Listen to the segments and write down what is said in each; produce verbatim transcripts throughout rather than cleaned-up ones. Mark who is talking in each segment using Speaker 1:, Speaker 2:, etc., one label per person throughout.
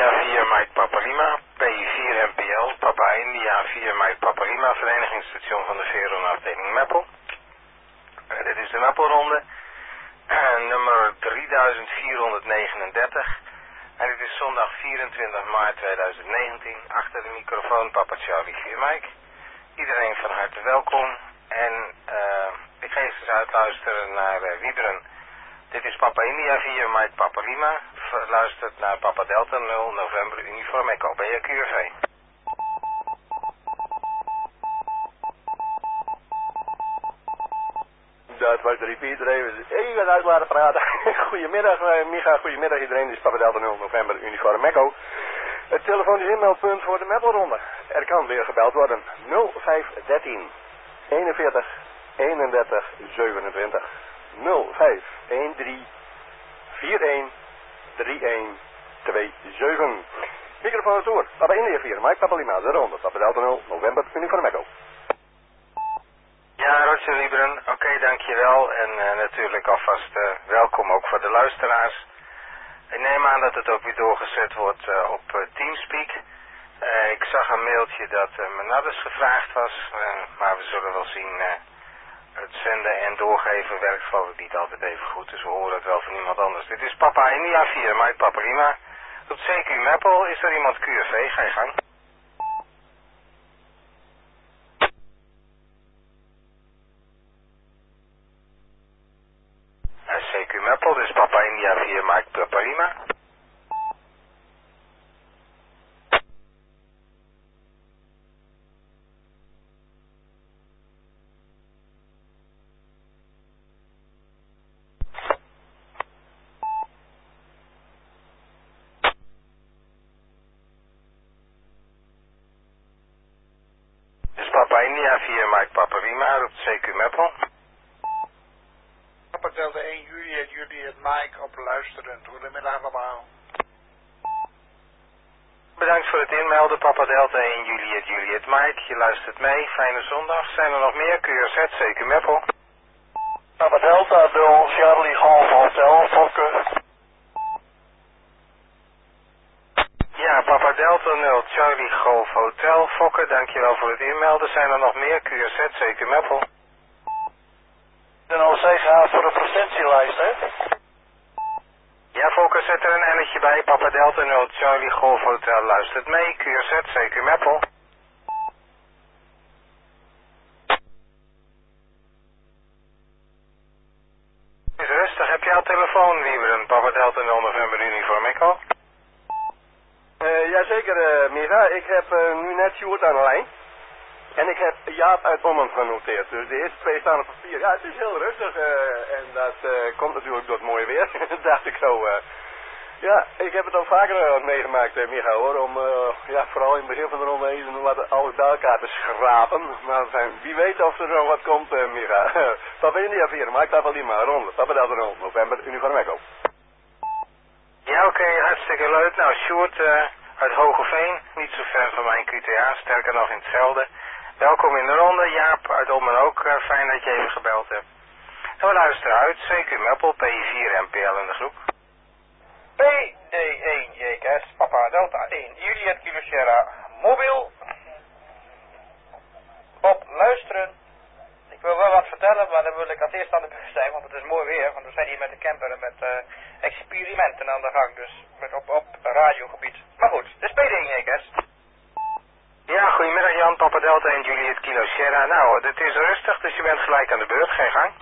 Speaker 1: India vier Mike Papa Lima, P I vier M P L, Papa India vier Mike Papa Lima, verenigingsstation van de Veron afdeling Meppel. Uh, dit is de Meppelronde, uh, nummer drieduizend vierhonderdnegenendertig. En dit is zondag vierentwintig maart tweeduizend negentien. Achter de microfoon Papa Charlie vier Mike. Iedereen van harte welkom. En uh, ik ga eens eens uitluisteren naar uh, Wieberen. Dit is Papa India vier Mike Papa Lima. Luistert naar Papa Delta nul November Uniform Echo. B A Q R V.
Speaker 2: Dat was de repeater even. Even uit laten praten. Goedemiddag uh, Micha, goedemiddag iedereen. Dit is Papa Delta nul November Uniform Echo. Het telefonisch inmeldpunt voor de Meppelronde. Er kan weer gebeld worden. nul vijf dertien eenenveertig eenendertig zevenentwintig. nul vijf dertien eenenveertig eenendertig zevenentwintig. Microfoon door. Papa India vier, Mike Papa Lima, de ronde. Papa Delta nul November Uniform Echo.
Speaker 1: Ja, Roger Lieberen. Oké, okay, dankjewel. En uh, natuurlijk alvast uh, welkom ook voor de luisteraars. Ik neem aan dat het ook weer doorgezet wordt uh, op uh, Teamspeak. Uh, ik zag een mailtje dat uh, Menardus gevraagd was, uh, maar we zullen wel zien. Uh, het zenden en doorgeven werkt geloof ik niet altijd even goed, dus we horen het wel van iemand anders. Dit is Papa India vier, Mike Papa Lima. Op C Q Meppel, is er iemand Q R V? Ga je gang. C Q Meppel, dus Papa India vier, Mike Papa Lima. Dus Papa India vier, Mike Papa Lima, roept C Q Meppel.
Speaker 3: Papa Delta één Juliet, Juliet Mike op luisterend. Goedemiddag allemaal.
Speaker 1: Bedankt voor het inmelden, Papa Delta één Juliet, Juliet Mike. Je luistert mee, fijne zondag. Zijn er nog meer? Q R Z, C Q Meppel.
Speaker 2: Papa Delta nul Charlie Golf Hotel Fokke.
Speaker 1: Ja, Papa Delta nul Charlie Golf Hotel Fokke. Dankjewel voor het inmelden. Zijn er nog meer? Q R Z, C Q Meppel.
Speaker 2: De nul zes gaat voor de presentielijst, hè?
Speaker 1: Ja, Fokke, zet er een N'tje bij. Papa Delta nul Charlie Golf Hotel luistert mee. Q R Z, C Q Meppel. Is rustig. Heb je al telefoon, Wieberen? Papa Delta nul November Uniform Echo.
Speaker 2: Uh, jazeker, uh, Mira. Ik heb uh, nu net Sjoerd aan de lijn. En ik heb Jaap uit Ommen genoteerd. Dus de eerste twee staan op papier. Ja, het is heel rustig. Uh, en dat uh, komt natuurlijk door het mooie weer. Dat dacht ik zo. Uh, ja, ik heb het al vaker uh, meegemaakt, uh, Micha, hoor. Om uh, ja, vooral in het begin van de ronde even wat alles bij elkaar te schrapen. Maar uh, wie weet of er nog wat komt, uh, Micha. Papa India vier, Mike Papa Lima, ronde. Papa Delta nul, November, Uniform Echo.
Speaker 1: Ja, oké, okay, hartstikke leuk. Nou, Sjoerd uh, uit Hogeveen. Niet zo ver van mijn Q T A, sterker nog in hetzelfde. Welkom in de ronde. Jaap uit Ommen ook. Uh, fijn dat je even gebeld hebt. En we luisteren uit. C Q Meppel, P I vier M P L in de groep.
Speaker 3: P D één J K S, Papa Delta één Juliet Kilo Sierra, mobiel. Op luisteren. Ik wil wel wat vertellen, maar dan wil ik als eerst aan de beurt zijn, want het is mooi weer. Want we zijn hier met de camper en met uh, experimenten aan de gang. Dus met op, op radiogebied. Maar goed, het is P D één J K S.
Speaker 1: Ja, goedemiddag Jan, Papa Delta en Juliet Kilo Sierra. Nou, het is rustig, dus je bent gelijk aan de beurt. Geen gang.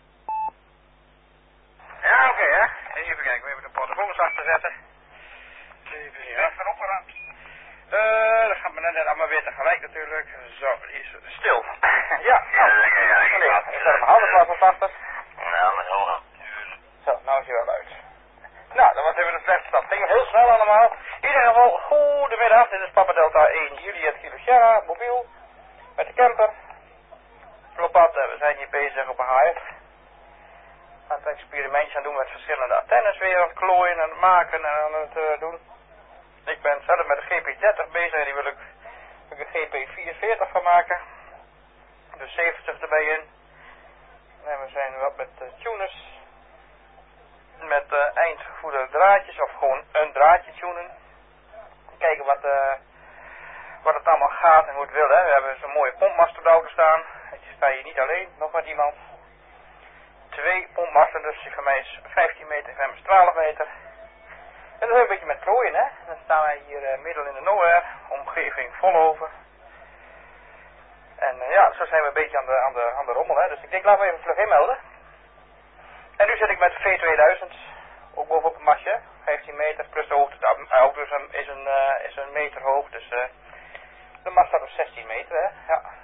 Speaker 3: Ja, oké, okay, hè. Even kijken, even de portofoons achter zetten. Even zien, hè. Van opgeruimd. Uh, dan gaan we net allemaal weer tegelijk natuurlijk. Zo, die is stil. Ja, nou.
Speaker 1: Ja, lekker, ja, lekker.
Speaker 3: Ja, ik zet hem half plaats op achter.
Speaker 1: Ja, maar heel
Speaker 3: Zo, nou is hij wel uit. Nou, dan was even de slechte stap. Ging heel snel allemaal. In ieder geval, goedemiddag. Dit is Papa Delta één Juliet Kilo Sierra, mobiel. Met de camper. Looppad, we zijn hier bezig op een H F. Aan het experimentje aan doen met verschillende antennes weer aan het klooien en aan het maken en aan het uh, doen. Ik ben zelf met de G P dertig bezig en die wil ik een G P vierenveertig van maken. Dus zeventig erbij in. En we zijn wat met uh, tuners. Met uh, eindgevoerde draadjes of gewoon een draadje tunen. kijken wat, uh, wat het allemaal gaat en hoe het wil. Hè. We hebben zo'n mooie pompmast op de auto staan. Je sta hier niet alleen, nog met iemand. Twee pompmasten, dus die van mij is vijftien meter en van hem is twaalf meter. En dat is een beetje met plooien, hè. Dan staan wij hier uh, midden in de nowhere, omgeving Volhoven. En uh, ja, zo zijn we een beetje aan de, aan de, aan de rommel, hè. Dus ik denk, laten we even vlug inmelden. En nu zit ik met V tweeduizend, ook bovenop het mastje, vijftien meter plus de hoogte. De auto is een, is een, uh, is een meter hoog, dus uh, de mast staat op zestien meter, hè. Ja.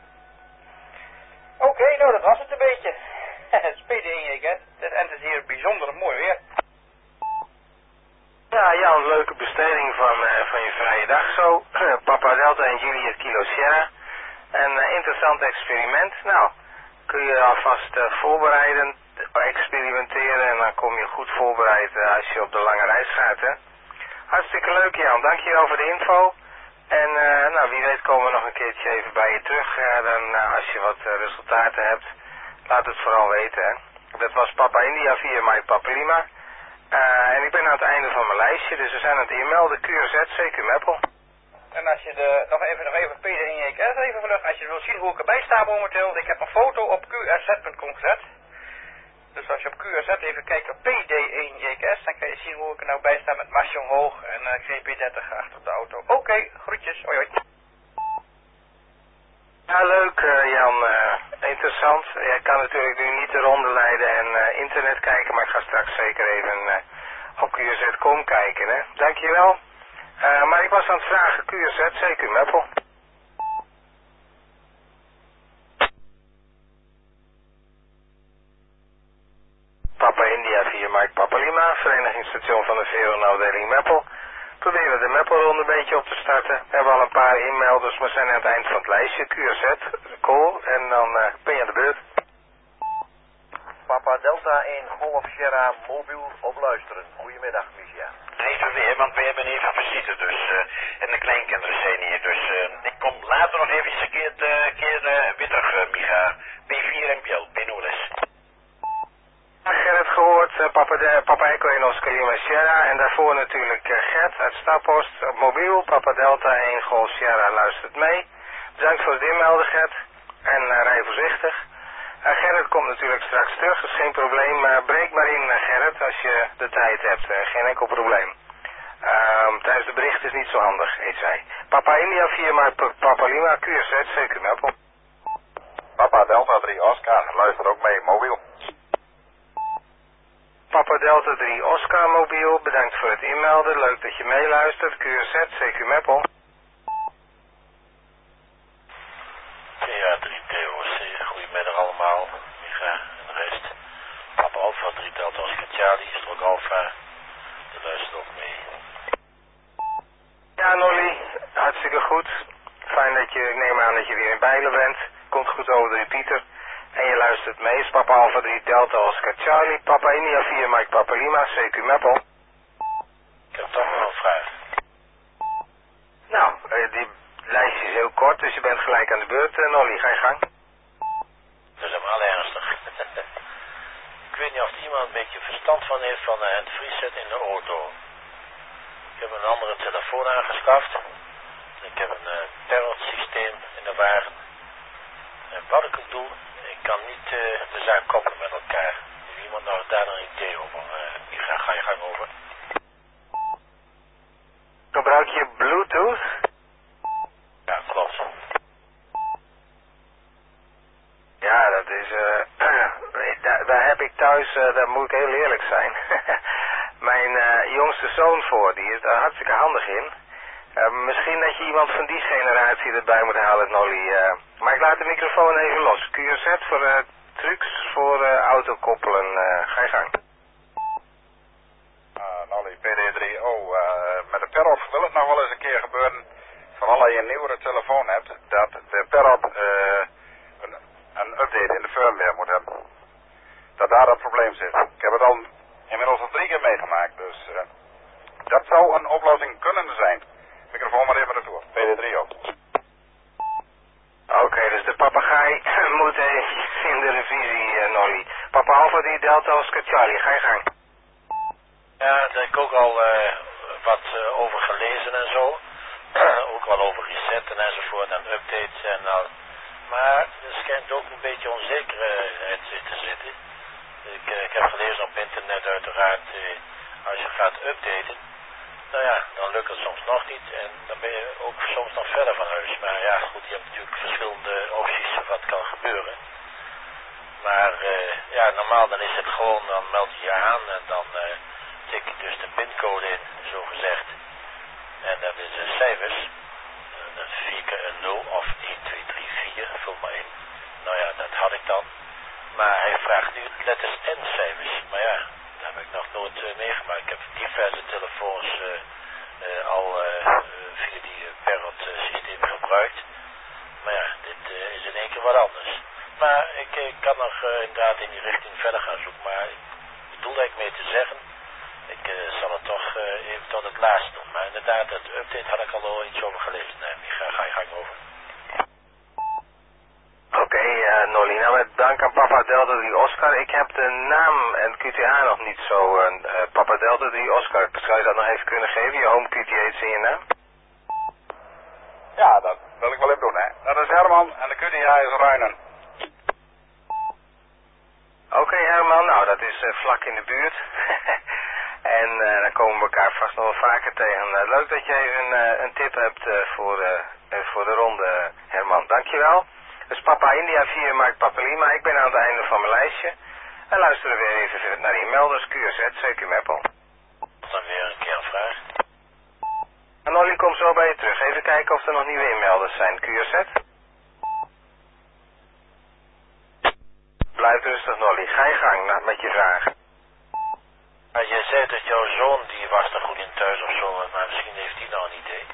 Speaker 3: Oké, okay, nou dat was het een beetje. Het is P D één, hè. En het is hier bijzonder mooi weer.
Speaker 1: Ja, Jan, leuke besteding van, uh, van je vrije dag zo. Papa Delta en Juliet Kilo Sierra. Een uh, interessant experiment. Nou, kun je alvast uh, voorbereiden, experimenteren en dan kom je goed voorbereid uh, als je op de lange reis gaat, hè. Hartstikke leuk, Jan. Dankjewel voor de info. En uh, nou, wie weet komen we nog een keertje even bij je terug. Uh, dan, uh, als je wat uh, resultaten hebt, laat het vooral weten, hè. Dat was Papa India via Mike Papa Lima. Uh, en ik ben aan het einde van mijn lijstje, dus we zijn aan het inmelden. Q R Z, C Q Meppel.
Speaker 3: En als je de, nog even, nog even P D één J K S even vlug, als je wil zien hoe ik erbij sta momenteel, ik heb een foto op Q R Z punt com gezet. Dus als je op Q R Z even kijkt op P D één J K S, dan kan je zien hoe ik er nou bij sta met mastje omhoog en uh, G P dertig achter op de auto. Oké, okay, groetjes, hoi hoi.
Speaker 1: Ja, leuk uh, Jan, uh, interessant. Jij kan natuurlijk nu niet de ronde leiden en uh, internet kijken, maar ik ga straks zeker even uh, op Q R Z punt com kijken, hè. Dankjewel. Uh, maar ik was aan het vragen, Q R Z, C Q Meppel. Papa India via Mike Papa Lima, verenigingsstation van de Veronafdeling Meppel. Proberen we de Meppelronde een beetje op te starten. We hebben al een paar inmelders, maar zijn aan het eind van het lijstje. Q R Z, call, en dan uh, ben je aan de beurt.
Speaker 4: Papa Delta één Golf Sierra mobiel op luisteren. Goedemiddag, Misha.
Speaker 5: Even weer, want we hebben even visite dus. Uh, en de kleinkinderen zijn hier. Dus uh, ik kom later nog even een keer, uh, keer uh, weer terug, uh, Micha. P vier M P L, Benoles.
Speaker 1: Gerrit gehoord, uh, Papa, de, Papa Echo in Oscar Lima Sierra. En daarvoor natuurlijk uh, Gert uit Staphorst op mobiel. Papa Delta één Golf Sierra luistert mee. Bedankt voor het inmelden, Gert. En uh, rij voorzichtig. Uh, Gerrit komt natuurlijk straks terug, dat is geen probleem. Uh, breek maar in, uh, Gerrit, als je de tijd hebt. Uh, geen enkel probleem. Uh, tijdens de bericht is niet zo handig, heet zij. Papa India via maar Papa Lima, Q R Z, C Q Meppel.
Speaker 4: Papa Delta drie Oscar, luister ook mee, mobiel.
Speaker 1: Papa Delta drie Oscar mobiel, bedankt voor het inmelden. Leuk dat je meeluistert. Q R Z, C Q Meppel.
Speaker 5: Ja, drie T O C, goedemiddag allemaal. Micha en de rest. Papa Alpha drie Delta Oscar Charlie, Strook Alpha. De luistert ook mee.
Speaker 1: Ja, Nolly, hartstikke goed. Fijn dat je, ik neem aan dat je weer in Bijlen bent. Komt goed over de repeater. En je luistert mee, is Papa Alpha drie Delta Oscar Charlie, Papa India via Mike Papa Lima, C Q Meppel.
Speaker 5: Ik heb toch nog een vraag.
Speaker 1: Nou, uh, die lijstje is heel kort, dus je bent gelijk aan de beurt. Uh, Nolly, ga je gang.
Speaker 5: Dat is helemaal ernstig. Ik weet niet of er iemand een beetje verstand van heeft van een handfree set in de auto. Ik heb een andere telefoon aangeschaft. Ik heb een uh, terror systeem in de wagen. En wat ik ook doe, ik kan niet uh, de zaak koppelen met elkaar. Heeft iemand nou daar een idee over? Uh, ik ga, ga je gang over.
Speaker 1: Gebruik je Bluetooth?
Speaker 5: Ja, klopt.
Speaker 1: Ja, dat is, uh, daar, daar heb ik thuis, uh, daar moet ik heel eerlijk zijn, mijn uh, jongste zoon voor, die is daar hartstikke handig in. Uh, misschien dat je iemand van die generatie erbij moet halen, Nolly. Uh, maar ik laat de microfoon even los. Q R Z voor uh, trucs voor uh, autokoppelen. Uh, ga je gang.
Speaker 4: Uh, Nolly, P D drie O. Uh, met de Perop wil het nog wel eens een keer gebeuren, vooral als je een nieuwere telefoon hebt, dat de Perop uh, een, een update in de firmware moet hebben. Dat daar dat probleem zit. Ik heb het al inmiddels al drie keer meegemaakt, dus uh, dat zou een oplossing kunnen zijn. Microfoon maar even retour. P D drie O.
Speaker 1: Oké, okay, dus de papegaai moet eventjes in de revisie, uh, Nolly. Papa Alpha die Delta Oscar Charlie, ga je gang.
Speaker 5: Ja, dat heb ik ook al uh, wat uh, over gelezen en zo. Ook wel over resetten enzovoort en updates en al. Maar er schijnt ook een beetje onzekerheid te zitten. Ik, uh, ik heb gelezen op internet uiteraard, uh, als je gaat updaten, nou ja, dan lukt het soms nog niet en dan ben je ook soms nog verder van huis. Maar ja, goed, je hebt natuurlijk verschillende opties wat kan gebeuren. Maar uh, ja, normaal dan is het gewoon, dan meld je je aan en dan uh, tik je dus de pincode in, zo gezegd. En dat is de cijfers, uh, vier keer een nul of één, twee, drie, vier, vul maar in. Nou ja, dat had ik dan. Maar hij vraagt nu letters en cijfers. Maar ja, dat heb ik nog nooit uh, meegemaakt. Ik heb diverse telefoons uh, uh, al uh, via die uh, Parrot uh, systeem gebruikt. Maar ja, dit uh, is in één keer wat anders. Maar ik, ik kan nog uh, inderdaad in die richting verder gaan zoeken. Maar ik bedoel eigenlijk mee te zeggen, ik uh, zal het toch uh, even tot het laatst doen. Maar inderdaad, het update had ik al wel iets over gelezen. Nee, Micha, ga je gang over.
Speaker 1: Oké, okay, uh, Nolly, nou met dank aan Papa Delta drie Oscar. Ik heb de naam en Q T H nog niet zo. Uh, uh, Papa Delta drie Oscar, zou je dat nog even kunnen geven? Je home Q T H in je naam?
Speaker 4: Ja, dat wil ik wel even doen, hè. Dat is Herman en de Q T H is Ruinen.
Speaker 1: Oké okay, Herman, nou dat is uh, vlak in de buurt. En uh, dan komen we elkaar vast nog wel vaker tegen. Uh, leuk dat jij een, uh, een tip hebt uh, voor, uh, uh, voor de ronde, Herman. Dankjewel. Dus Papa India vier maakt Papa Lima. Ik ben aan het einde van mijn lijstje. En luisteren we weer even naar die melders Q R Z, C Q Meppel.
Speaker 5: Dan weer een keer een vraag.
Speaker 1: En Nolly komt zo bij je terug. Even kijken of er nog nieuwe inmelders zijn. Q R Z. Blijf rustig Nolly. Ga je gang nou, met je vragen.
Speaker 5: Maar je zei dat jouw zoon, die was er goed in thuis of zo, maar misschien heeft hij nou een idee.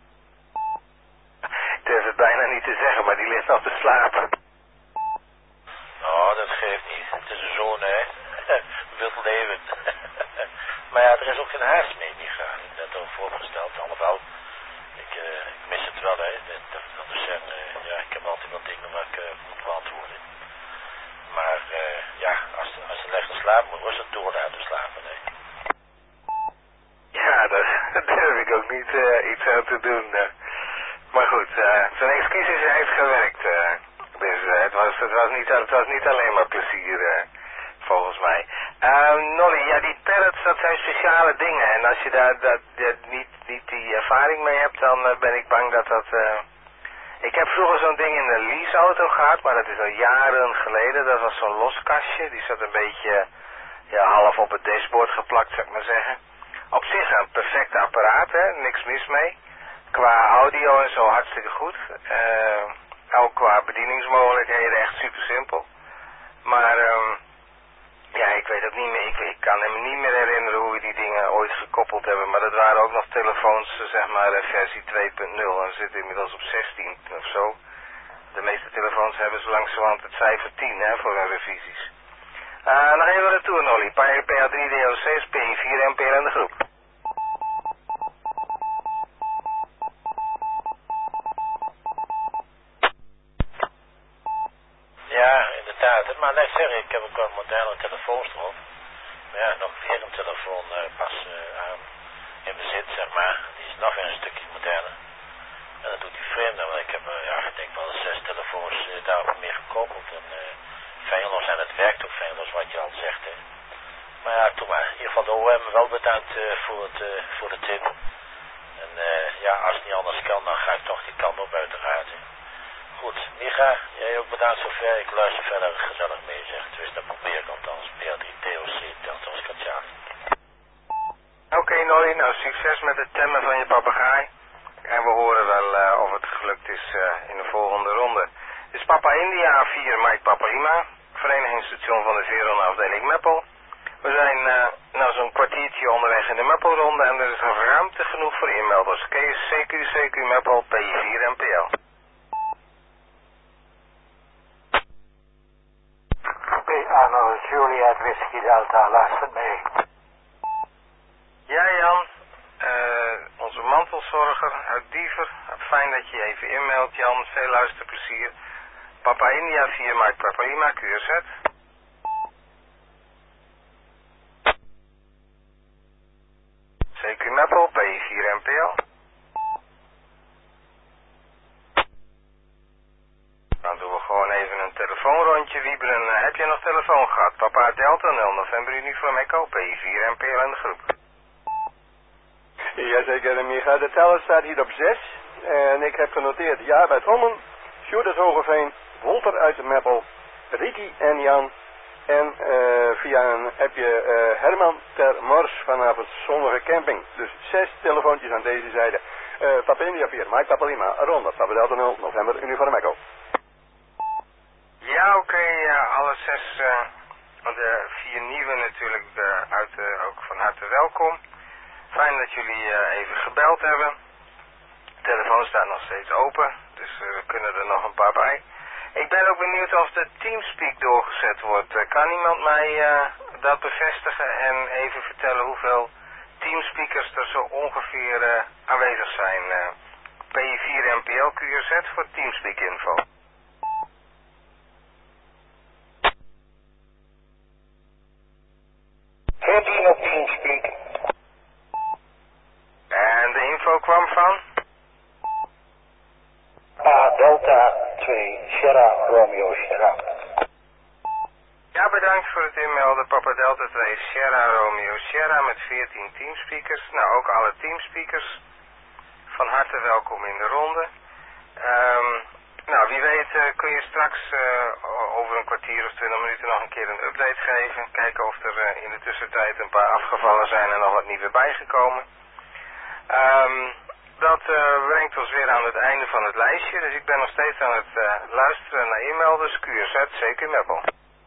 Speaker 1: Ik durf het bijna niet te zeggen, maar die ligt nog te slapen.
Speaker 5: Nou, dat geeft niet. Het is een zoon, hè. Wild leven. Maar ja, er is ook geen haast mee, Micha. Ik heb net al voorgesteld, alhoewel. Ik, uh, ik mis het wel, hè. Dat, dat wil dus zeggen, uh, ja, ik heb altijd wat dingen waar ik uh, moet beantwoorden. Maar uh, ja, als, als ze lekker slapen moet, was het door laten slapen, hè.
Speaker 1: Ja, dat, dat durf ik ook niet uh, iets aan te doen. Uh. Maar goed, uh, zijn excuus is heeft gewerkt. Uh. Dus uh, het, was, het, was niet, het was niet alleen maar plezier, uh, volgens mij. Uh, Nolly, ja, die parrots, dat zijn speciale dingen. En als je daar dat, dat niet, niet die ervaring mee hebt, dan uh, ben ik bang dat dat... Uh... Ik heb vroeger zo'n ding in een leaseauto gehad, maar dat is al jaren geleden. Dat was zo'n loskastje. Die zat een beetje ja, half op het dashboard geplakt, zou ik maar zeggen. Op zich een perfect apparaat, hè, niks mis mee. Qua audio en zo hartstikke goed. Uh, ook qua bedieningsmogelijkheden echt super simpel. Maar um, ja, ik weet ook niet meer, ik, ik kan me niet meer herinneren hoe we die dingen ooit gekoppeld hebben. Maar dat waren ook nog telefoons, zeg maar, versie twee punt nul. En we zitten inmiddels op zestien of zo. De meeste telefoons hebben zo langzamerhand het cijfer tien, hè, voor hun revisies. Uh, nog even retour, Nolly. P A drie D O C, P I vier, M P R en de groep.
Speaker 5: Ja, inderdaad. Maar net zeg ik, ik heb ook wel moderne telefoons erop. Maar ja, nog weer een telefoon uh, pas uh, aan in bezit, zeg maar. Die is nog weer een stukje moderner. En dat doet die vreemde, want ik heb, uh, ja, ik denk wel zes telefoons uh, daarop meer gekoppeld. En uh, feilloos, en het werkt ook feilloos wat je al zegt, hè. Maar ja, doe maar. In ieder geval de O M wel bedankt uh, voor, het, uh, voor de tip. En uh, ja, als het niet anders kan, dan ga ik toch die kant op uiteraard. Hè. Goed, Micha, jij ook bedankt zover. Ik luister verder gezellig mee, zeg. Dus dat probeer ik althans. P A drie D O C, Delta Oscar Charlie.
Speaker 1: Oké, okay, Nolly, nou succes met het temmen van je papegaai. En we horen wel uh, of het gelukt is uh, in de volgende ronde. Dit is Papa India vier, Mike Papa Lima. Verenigingsstation van de Veron afdeling Meppel. We zijn uh, nou zo'n kwartiertje onderweg in de Meppelronde en er is nog ruimte genoeg voor inmelders. C Q, C Q Meppel, P I vier en P L.
Speaker 6: P Arno Juliet Whisky Delta, luistert mee.
Speaker 1: Ja Jan, uh, onze mantelzorger uit Diever. Fijn dat je even inmeldt Jan, veel luisterplezier. Papa India vier maakt Papa Lima, Q R Z. C Q Meppel, P telefoon gehad. Papa Delta nul November Uniform Echo P vier M P L in de groep.
Speaker 2: Jazeker, Micha. De teller staat hier op zes. En ik heb genoteerd ja bij Trommen, Sjoerd uit Hogeveen, Wolter uit de Meppel, Ricky en Jan. En uh, via een appje uh, Herman ter Mors vanaf het zonnige camping. Dus zes telefoontjes aan deze zijde. Uh, Papa India vier, Mike Papa Lima, Ronda, Papa Delta nul, November, Uniform Echo.
Speaker 1: Ja, oké, okay, uh, alle zes, uh, de vier nieuwe natuurlijk, uh, uit, uh, ook van harte welkom. Fijn dat jullie uh, even gebeld hebben. De telefoon staat nog steeds open, dus uh, we kunnen er nog een paar bij. Ik ben ook benieuwd of de Teamspeak doorgezet wordt. Uh, kan iemand mij uh, dat bevestigen en even vertellen hoeveel Teamspeakers er zo ongeveer uh, aanwezig zijn? Uh, P vier M P L Q R Z voor Teamspeak info.
Speaker 6: veertien op Teamspeak.
Speaker 1: En de info kwam van?
Speaker 6: A Delta twee, Sierra Romeo Sierra.
Speaker 1: Ja, bedankt voor het inmelden. Papa Delta twee, Sierra Romeo Sierra met veertien teamspeakers. Nou, ook alle teamspeakers. Van harte welkom in de ronde. Um, nou, wie weet uh, kun je straks uh, over een kwartier of twintig minuten nog een keer een update geven. Kijken of er uh, in de tussentijd een paar afgevallen zijn en nog wat nieuwe bijgekomen. Um, dat uh, brengt ons weer aan het einde van het lijstje. Dus ik ben nog steeds aan het uh, luisteren naar inmelders. Q R Z, C Q Meppel.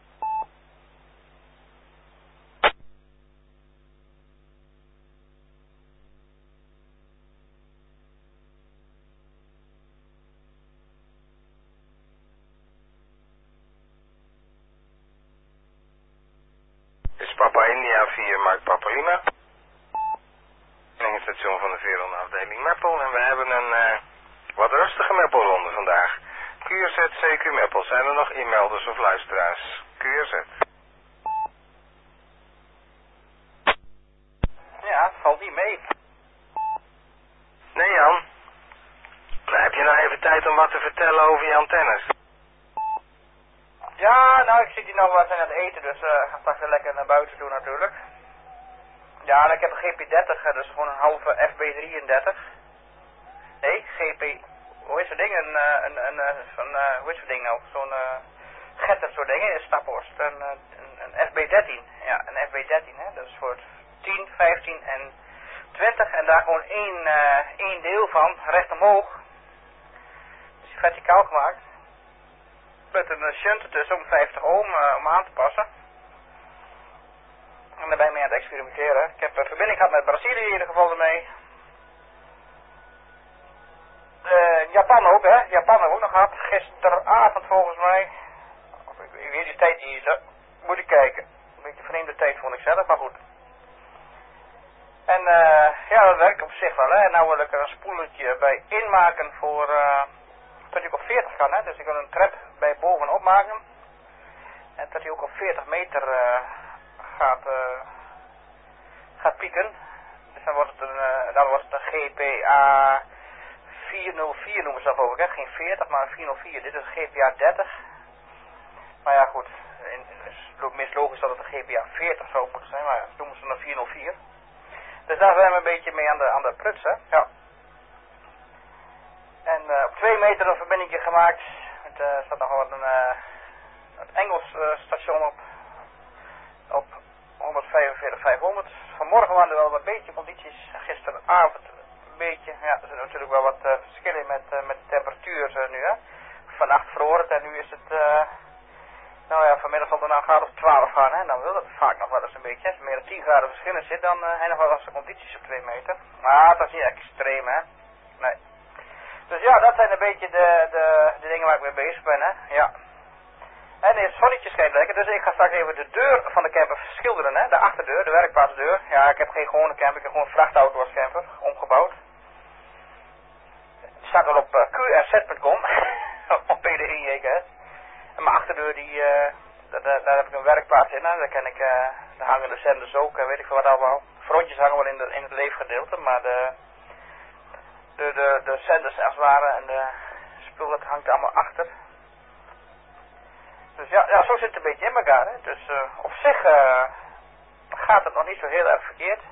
Speaker 1: Papa India vier, Mark Papa Lima. Station van de Veron afdeling Meppel. En we hebben een uh, wat rustige Meppelronde vandaag. Q R Z, C Q Meppel. Zijn er nog inmelders of luisteraars? Q R Z.
Speaker 3: Ja, het valt niet mee.
Speaker 1: Nee, Jan. Nou, heb je nou even tijd om wat te vertellen over je antennes?
Speaker 3: Ja, nou, ik zit hier nog wat aan het eten, dus uh, ga straks weer lekker naar buiten toe natuurlijk. Ja, en ik heb een G P dertig, dus gewoon een halve F B drieëndertig. Nee, G P, hoe is dat ding? Een, een, een, een zo'n, uh, hoe is dat ding nou? Zo'n uh, getter soort ding, een Staphorst. Een, een, een F B dertien, ja, een F B dertien, hè. Dat is voor tien, vijftien en twintig en daar gewoon één, uh, één deel van, recht omhoog. Dus verticaal gemaakt. Met een shunt ertussen om vijftig ohm uh, om aan te passen. En daar ben ik mee aan het experimenteren. Ik heb een verbinding gehad met Brazilië in ieder geval ermee. Uh, Japan ook, hè. Japan hebben we ook nog gehad. Gisteravond volgens mij. Of ik, ik weet die tijd niet eens. Moet ik kijken. Een beetje vreemde tijd vond ik zelf, maar goed. En uh, ja, dat werkt op zich wel, hè. En nou wil ik er een spoeletje bij inmaken voor... Uh, dat hij ook op veertig kan, hè. Dus ik wil een trap bij bovenop maken. En dat hij ook op veertig meter uh, gaat, uh, gaat pieken. Dus dan wordt het een, uh, dan wordt het een G P A vierhonderdvier noemen ze dat ook, hè. Geen veertig, maar een vierhonderdvier. Dit is een G P A dertig. Maar ja, goed. Het is meest logisch dat het een G P A veertig zou moeten zijn, maar dat noemen ze een vierhonderdvier. Dus daar zijn we een beetje mee aan de, aan de prutsen. Ja. En uh, op twee meter een verbinding gemaakt. Er uh, staat nog wat een, uh, een Engels uh, station op. Op honderdvijfenveertig vijfhonderd. Vanmorgen waren er wel wat beetje condities. Gisteravond een beetje. Ja, er zijn natuurlijk wel wat uh, verschillen met, uh, met de temperatuur uh, nu. Hè. Vannacht vroor het en nu is het... Uh, nou ja, vanmiddag zal het naar een graad of twaalf gaan. Hè. Dan wil het vaak nog wel eens een beetje. Als er meer dan tien graden verschillen zit, dan uh, zijn er nog wel eens condities op twee meter. Maar dat is niet extreem, hè. Nee. Dus ja, dat zijn een beetje de, de, de dingen waar ik mee bezig ben, hè. Ja. En het zonnetje schijnt lekker, dus ik ga straks even de deur van de camper schilderen, hè. De achterdeur, de werkplaatsdeur. Ja, ik heb geen gewone camper, ik heb gewoon een vrachtauto als camper, omgebouwd. Het staat al op uh, Q R Z punt com, op P D E J K S. En mijn achterdeur, die, uh, daar, daar heb ik een werkplaats in, hè. Daar, kan ik, uh, daar hangen de zenders ook, uh, weet ik veel wat allemaal. Frontjes hangen wel in, de, in het leefgedeelte, maar de... De, de, de zenders als het ware en de spul dat hangt allemaal achter. Dus ja, ja, zo zit het een beetje in elkaar. Hè. Dus uh, op zich uh, gaat het nog niet zo heel erg verkeerd.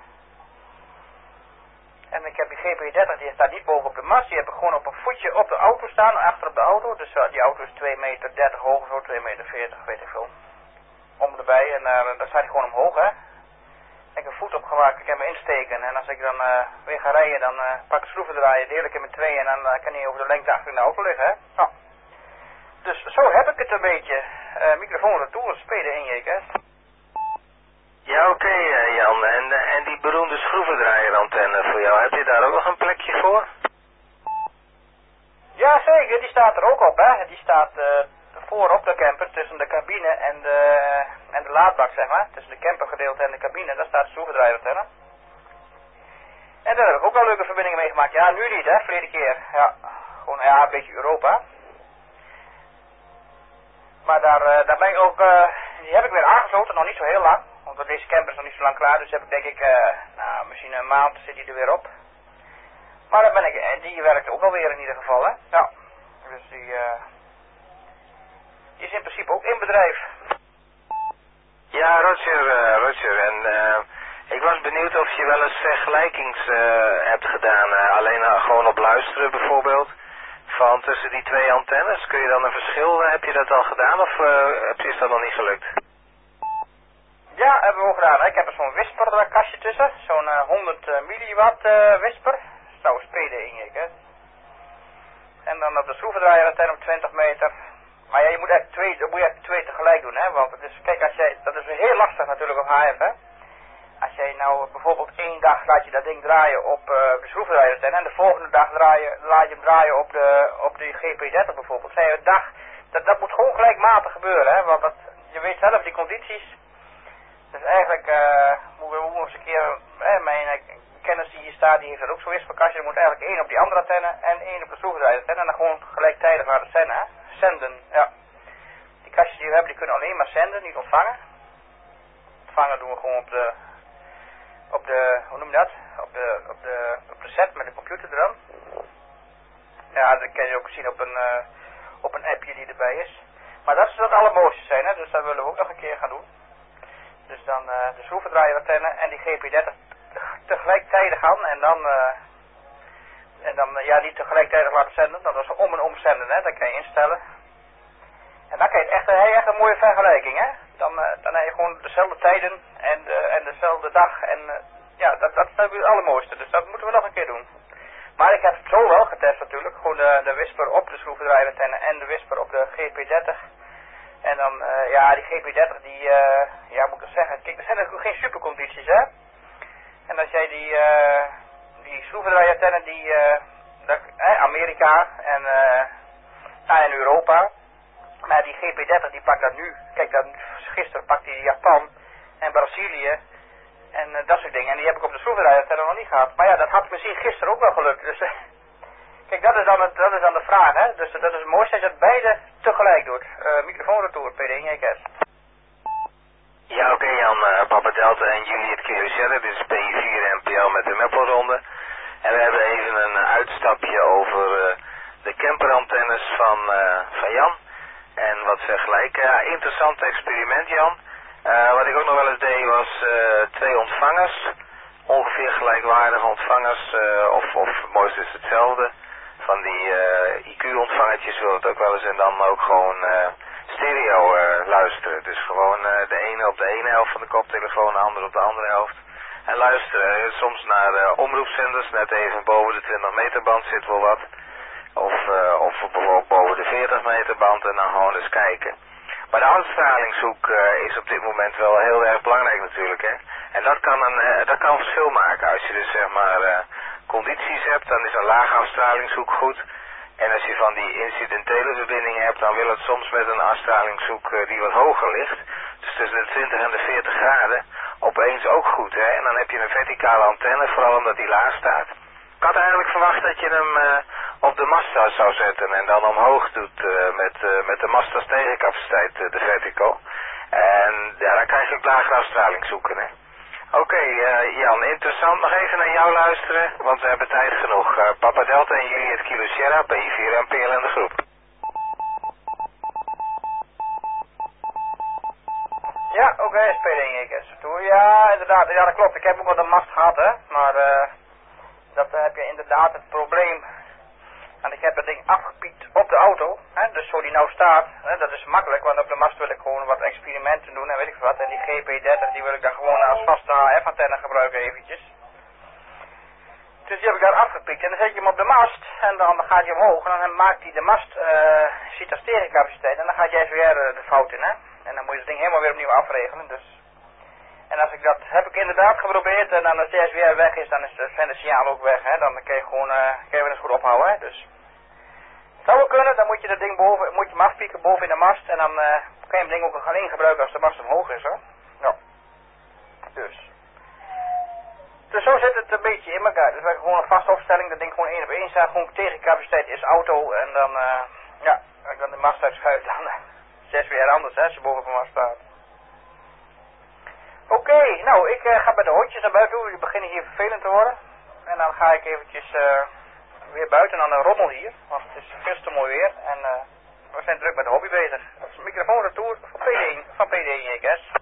Speaker 3: En ik heb die G P dertig, die staat niet boven op de mast. Die heb ik gewoon op een voetje op de auto staan, achter op de auto. Dus uh, die auto is twee meter dertig hoog, zo twee meter veertig, weet ik veel. Om erbij en uh, daar staat hij gewoon omhoog, hè. Ik heb een voet opgemaakt, ik heb hem insteken. En als ik dan uh, weer ga rijden, dan uh, pak ik schroeven draaien, deel ik hem in twee en dan uh, kan hij over de lengte achter in de auto liggen, hè. Nou. Dus zo heb ik het een beetje. Uh, microfoon retour, spelen in je, hè.
Speaker 1: Ja, oké, okay, uh, Jan. En, uh, en die beroemde schroevendraaierantenne voor jou, heb je daar ook nog een plekje voor?
Speaker 3: Ja, zeker. Die staat er ook op, hè. Die staat uh, voor op de camper, tussen de cabine en de, en de laadbak, zeg maar. Tussen de campergedeelte en de cabine, daar staat de schroevendraaierantenne. En daar heb ik ook wel leuke verbindingen mee gemaakt. Ja, nu niet, hè. Verleden keer. Ja, gewoon, ja, een beetje Europa. Maar daar, uh, daar ben ik ook, uh, die heb ik weer aangesloten, nog niet zo heel lang. Want deze camper is nog niet zo lang klaar, dus heb ik denk ik, uh, nou, misschien een maand zit die er weer op. Maar dan ben ik, die werkt ook alweer in ieder geval, hè. Ja, dus die, uh, die is in principe ook in bedrijf.
Speaker 1: Ja, Roger, uh, Roger. En uh, ik was benieuwd of je wel eens vergelijkings uh, hebt gedaan, uh, alleen uh, gewoon op luisteren bijvoorbeeld. Van tussen die twee antennes, kun je dan een verschil, uh, heb je dat al gedaan of uh, is dat nog niet gelukt?
Speaker 3: Ja, hebben we ook gedaan. Hè. Ik heb er zo'n wisperkastje tussen, zo'n uh, honderd milliwatt uh, wisper. Zou spelen in je, hè. En dan op de schroevendraaier op twintig meter. Maar ja, je moet echt twee, dat moet je echt twee tegelijk doen, hè. Want het is, kijk, als jij, dat is heel lastig natuurlijk op H F, hè. Als jij nou bijvoorbeeld één dag laat je dat ding draaien op uh, de schroevendraaier en de volgende dag draaien, laat je hem draaien op de, op de G P dertig bijvoorbeeld. Zij een dag, dat, dat moet gewoon gelijkmatig gebeuren, hè. Want dat, je weet zelf die condities. Dus eigenlijk uh, moeten we eens een keer, hè, mijn uh, kennis die hier staat, die heeft dat ook zo wisperkastje. Er moet eigenlijk één op die andere antenne en één op de schroevendraaier en dan gewoon gelijktijdig naar de zenden, hè. Zenden, ja. Die kastjes die we hebben, die kunnen alleen maar zenden, niet ontvangen. Ontvangen doen we gewoon op de, op de, hoe noem je dat? Op de, op de, op de set met de computer er dan. Ja, dat kan je ook zien op een, uh, op een appje die erbij is. Maar dat zou het allermooiste zijn, hè, dus dat willen we ook nog een keer gaan doen. Dus dan uh, de schroevendraaierantenne en die G P dertig tegelijkertijd gaan en dan, uh, en dan uh, ja, niet tegelijkertijd laten zenden, dan is het om en om zenden, hè, dat kan je instellen. En dan kan je het echt, uh, echt een mooie vergelijking, hè. Dan, uh, dan heb je gewoon dezelfde tijden en, uh, en dezelfde dag en uh, ja, dat, dat is het allermooiste, dus dat moeten we nog een keer doen. Maar ik heb het zo wel getest natuurlijk, gewoon de, de wisper op de schroevendraaierantenne en de wisper op de G P dertig. En dan, uh, ja, die G P dertig, die, uh, ja, moet ik zeggen, kijk, er zijn natuurlijk geen supercondities, hè. En als jij die, uh, die schroevendraaierantenne, die, uh, dat, eh, Amerika en, uh, nou, en Europa, maar die G P dertig, die pakt dat nu, kijk, dat, gisteren pakt die Japan en Brazilië en uh, dat soort dingen. En die heb ik op de schroevendraaierantenne nog niet gehad. Maar ja, dat had misschien gisteren ook wel gelukt, dus... Uh, Kijk, dat is, dan het, dat is dan de vraag, hè. Dus dat is het mooiste als je het beide tegelijk doet. Uh, microfoon retour, P D in J K S.
Speaker 1: Ja, oké okay, Jan, uh, Papa Delta en Juliet Kilo Sierra, dit is P vier N P L met de Meppelronde. En we hebben even een uh, uitstapje over uh, de camperantennes van, uh, van Jan. En wat vergelijken. Ja, interessant experiment, Jan. Uh, wat ik ook nog wel eens deed was uh, twee ontvangers. Ongeveer gelijkwaardige ontvangers, uh, of, of het mooiste is hetzelfde. Van die uh, I Q-ontvangertjes wil het ook wel eens en dan ook gewoon uh, stereo uh, luisteren. Dus gewoon uh, de ene op de ene helft van de koptelefoon, de andere op de andere helft. En luisteren uh, soms naar uh, omroepzenders, net even boven de twintig meter band zit wel wat. Of, uh, of bijvoorbeeld boven de veertig meter band en dan gewoon eens kijken. Maar de uitstralingshoek uh, is op dit moment wel heel erg belangrijk natuurlijk, hè. En dat kan een, uh, dat kan een verschil maken. Als je dus zeg maar uh, condities hebt, dan is een lage afstralingshoek goed. En als je van die incidentele verbindingen hebt, dan wil het soms met een afstralingshoek uh, die wat hoger ligt. Dus tussen de twintig en de veertig graden, opeens ook goed, hè. En dan heb je een verticale antenne, vooral omdat die laag staat. Ik had eigenlijk verwacht dat je hem uh, op de mast zou zetten en dan omhoog doet uh, met, uh, met de mast als tegencapaciteit, uh, de vertical. En ja, dan krijg je ook lagere afstraling zoeken, hè. Oké, okay, uh, Jan, interessant. Nog even naar jou luisteren, want we hebben tijd genoeg. Uh, Papa Delta en Juliet Kilo Sierra, P vier N P L in de groep.
Speaker 3: inderdaad, ja dat klopt, ik heb ook wel de mast gehad hè, maar uh, dat uh, heb je inderdaad het probleem. En ik heb dat ding afgepiekt op de auto, hè, dus zo die nou staat, hè, dat is makkelijk, want op de mast wil ik gewoon wat experimenten doen en weet ik wat. En die G P dertig die wil ik dan gewoon als vaste H F antenne gebruiken eventjes. Dus die heb ik daar afgepikt en dan zet je hem op de mast en dan gaat hij omhoog en dan maakt hij de mast, uh, ziet als tegencapaciteit en dan gaat jij S W R uh, de fout in hè. En dan moet je het ding helemaal weer opnieuw afregelen, dus. En als ik dat, heb ik inderdaad geprobeerd en dan als de S W R weg is, dan is het de signaal ook weg hè. Dan kan je gewoon, uh, kan je weer eens goed ophouden hè, dus. Zou wel kunnen, dan moet je dat ding boven, moet je hem afpieken boven in de mast en dan uh, kan je hem ding ook alleen gebruiken als de mast omhoog is hoor. Ja. Dus. Dus zo zit het een beetje in elkaar. Dus we hebben gewoon een vaste opstelling, dat ding gewoon één op één staat, gewoon tegencapaciteit is auto en dan, uh, ja, als ik dan de mast uitschuif, dan uh, is S W R anders hè, als je boven op de mast staat. Oké, okay, nou ik uh, ga bij de hondjes naar buiten toe, die beginnen hier vervelend te worden. En dan ga ik eventjes uh, weer buiten aan de rommel hier, want het is veel te mooi weer en uh, we zijn druk met de hobby bezig. Dat is een microfoonretour van P D één, van P D één J K S.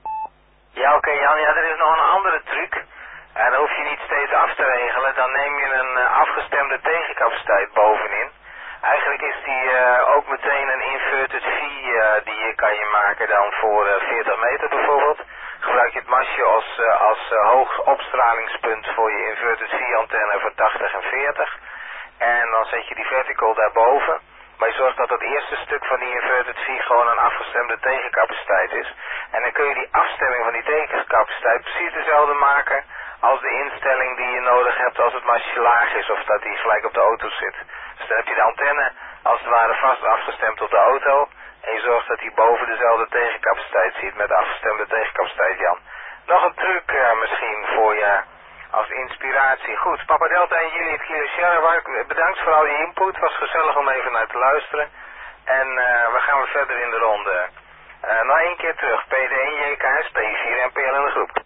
Speaker 1: Ja oké okay, Jan, ja er is nog een andere truc. En dan hoef je niet steeds af te regelen, dan neem je een uh, afgestemde tegencapaciteit bovenin. Eigenlijk is die uh, ook meteen een inverted V uh, die je kan je maken dan voor uh, veertig meter bijvoorbeeld. Gebruik je het mastje als, uh, als uh, hoog opstralingspunt voor je inverted V antenne voor tachtig en veertig. En dan zet je die vertical daarboven. Maar je zorgt dat het eerste stuk van die inverted V gewoon een afgestemde tegencapaciteit is. En dan kun je die afstemming van die tegencapaciteit precies dezelfde maken als de instelling die je nodig hebt als het mastje laag is of dat die gelijk op de auto zit. Dus dan heb je de antenne als het ware vast afgestemd op de auto en je zorgt dat hij boven dezelfde tegencapaciteit zit met afgestemde tegencapaciteit, Jan. Nog een truc uh, misschien voor je als inspiratie. Goed, Papa Delta en Juliet Kilo Sierra, bedankt voor al je input. Het was gezellig om even naar te luisteren. En uh, we gaan weer verder in de ronde. Uh, nog één keer terug, P D één J K S, P vier en P L in de groep.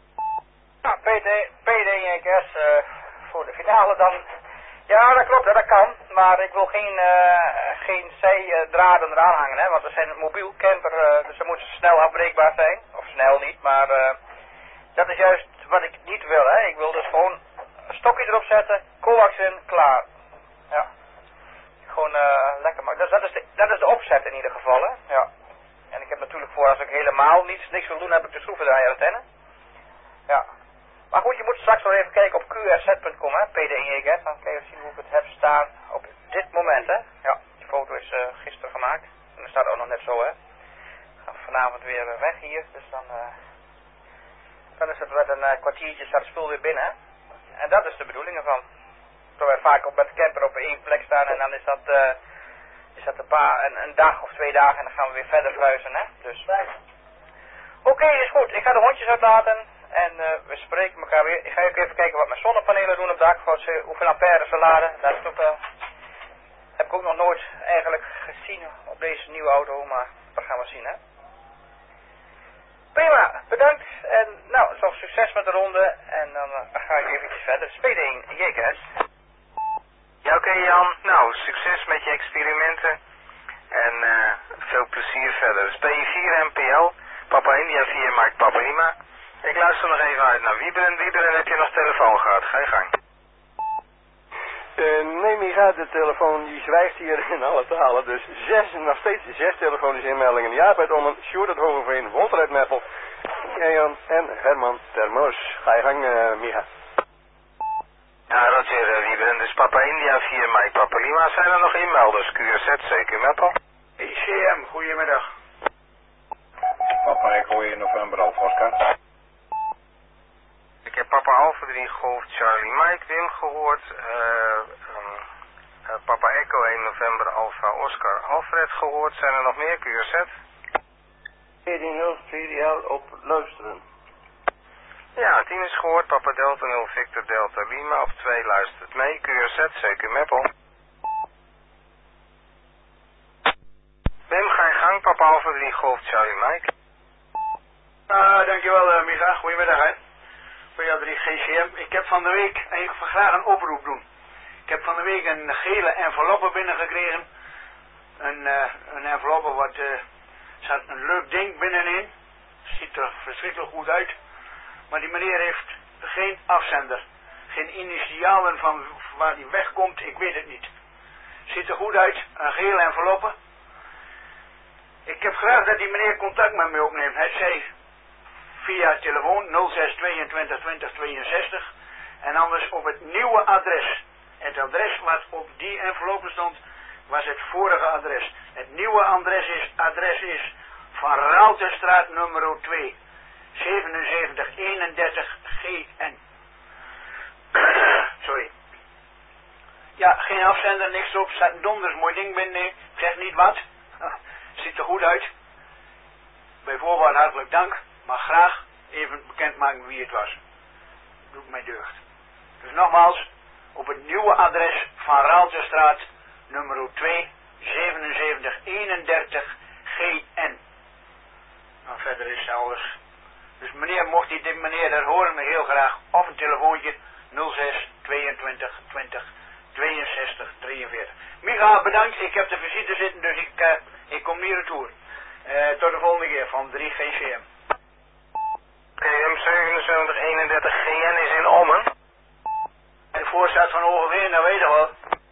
Speaker 3: Nou, P D één J K S uh, voor de finale dan. Ja, dat klopt, dat kan. Maar ik wil geen, uh, geen zijdraden eraan hangen, hè. Want we zijn een mobiel camper, uh, dus dan moeten ze snel afbreekbaar zijn. Of snel niet, maar uh, dat is juist wat ik niet wil, hè. Ik wil dus gewoon een stokje erop zetten, coax in, klaar. Ja. Gewoon uh, lekker maken. Dus dat is, de, dat is de opzet in ieder geval, hè. Ja. En ik heb natuurlijk voor, als ik helemaal niets, niks wil doen, heb ik de schroevendraaier antenne. Ja. Maar goed, je moet straks nog even kijken op Q R Z punt com, hè, P D één J K S. Dan kan je zien hoe ik het heb staan op dit moment, hè. Ja, die foto is uh, gisteren gemaakt. En dat staat ook nog net zo, hè. Ik ga vanavond weer uh, weg hier, dus dan, uh, dan is het met een uh, kwartiertje staat het spul weer binnen, hè. En dat is de bedoeling ervan. Terwijl wij vaak op met de camper op één plek staan en dan is dat, uh, is dat een, paar, een, een dag of twee dagen en dan gaan we weer verder verhuizen, hè. Dus. Oké, okay, is goed. Ik ga de hondjes uitlaten. En uh, we spreken elkaar weer. Ik ga ook even kijken wat mijn zonnepanelen doen op het dak. Wat ze, hoeveel ampère ze laden. Dat is ook, uh, heb ik ook nog nooit eigenlijk gezien op deze nieuwe auto. Maar dat gaan we zien, hè. Prima, bedankt. En nou, nog succes met de ronde. En dan uh, ga ik eventjes verder. P D één J K S.
Speaker 1: Ja, oké okay, Jan. Nou, succes met je experimenten. En uh, veel plezier verder. Dus P vier M P L. Papa India vier maakt Papa Lima. Ik luister nog even uit naar Wieberen. Wieberen, heb je nog telefoon gehad? Ga je gang.
Speaker 2: Uh, nee, Micha, de telefoon die zwijgt hier in alle talen. Dus zes, nog steeds zes telefonische inmeldingen. Jaap uit Ommen, Sjoerd uit Hogeveen, Wolter uit Meppel, Jan en Herman Termos. Ga je gang, uh, Micha.
Speaker 1: Ja, Roger, uh, Wieberen. Dus Papa India vier Mike Papa Lima. Zijn er nog inmelders? Q R Z, zeker Meppel?
Speaker 7: I C M, goedemiddag.
Speaker 4: Papa Echo in november al, Oscar.
Speaker 1: Ik heb Papa Alpha drie Golf Charlie Mike Wim gehoord. Uh, um, uh, Papa Echo één november Alpha Oscar Alfred gehoord. Zijn er nog meer Q R Z?
Speaker 2: veertien nul seriaal op luisteren.
Speaker 1: Ja, tien is gehoord. Papa Delta nul Victor Delta Lima. Op twee luistert mee. Q R Z, zeker Meppel. Wim, ga je gang. Papa Alpha drie Golf Charlie Mike.
Speaker 7: Uh, dankjewel uh, Micha, goedemiddag hè. Voor jou drie G C M. Ik heb van de week, en ik wil graag een oproep doen. Ik heb van de week een gele enveloppe binnengekregen. Een, uh, een enveloppe wat, uh, zat een leuk ding binnenin. Ziet er verschrikkelijk goed uit. Maar die meneer heeft geen afzender. Geen initialen van waar die wegkomt, ik weet het niet. Ziet er goed uit, een gele enveloppe. Ik heb graag dat die meneer contact met mij opneemt. Hij zei via telefoon nul zes tweeëntwintig twintig tweeënzestig en anders op het nieuwe adres. Het adres wat op die enveloppe stond was het vorige adres. Het nieuwe adres is, adres is Van Rauterstraat nummer twee, zevenenzeventig eenendertig G N. Sorry. Ja, geen afzender, niks op. Staat een donders mooi ding binnen. Nee, zeg niet wat. Ziet er goed uit. Bij voorbaat hartelijk dank. Maar graag even bekendmaken wie het was. Doet mij deugd. Dus nogmaals, op het nieuwe adres van Rauterstraat nummer twee, zevenenzeventig eenendertig G N. Nou, verder is alles. Dus meneer, mocht hij dit meneer, daar horen we heel graag. Of een telefoontje nul zes tweeëntwintig twintig tweeënzestig drieënveertig. Micha, bedankt. Ik heb de visite zitten, dus ik, uh, ik kom niet retour. Uh, tot de volgende keer van drie G C M.
Speaker 1: G M zevenenzeventig eenendertig G N is in Ommen.
Speaker 7: En de voorstaat van ongeveer, nou weet je wel.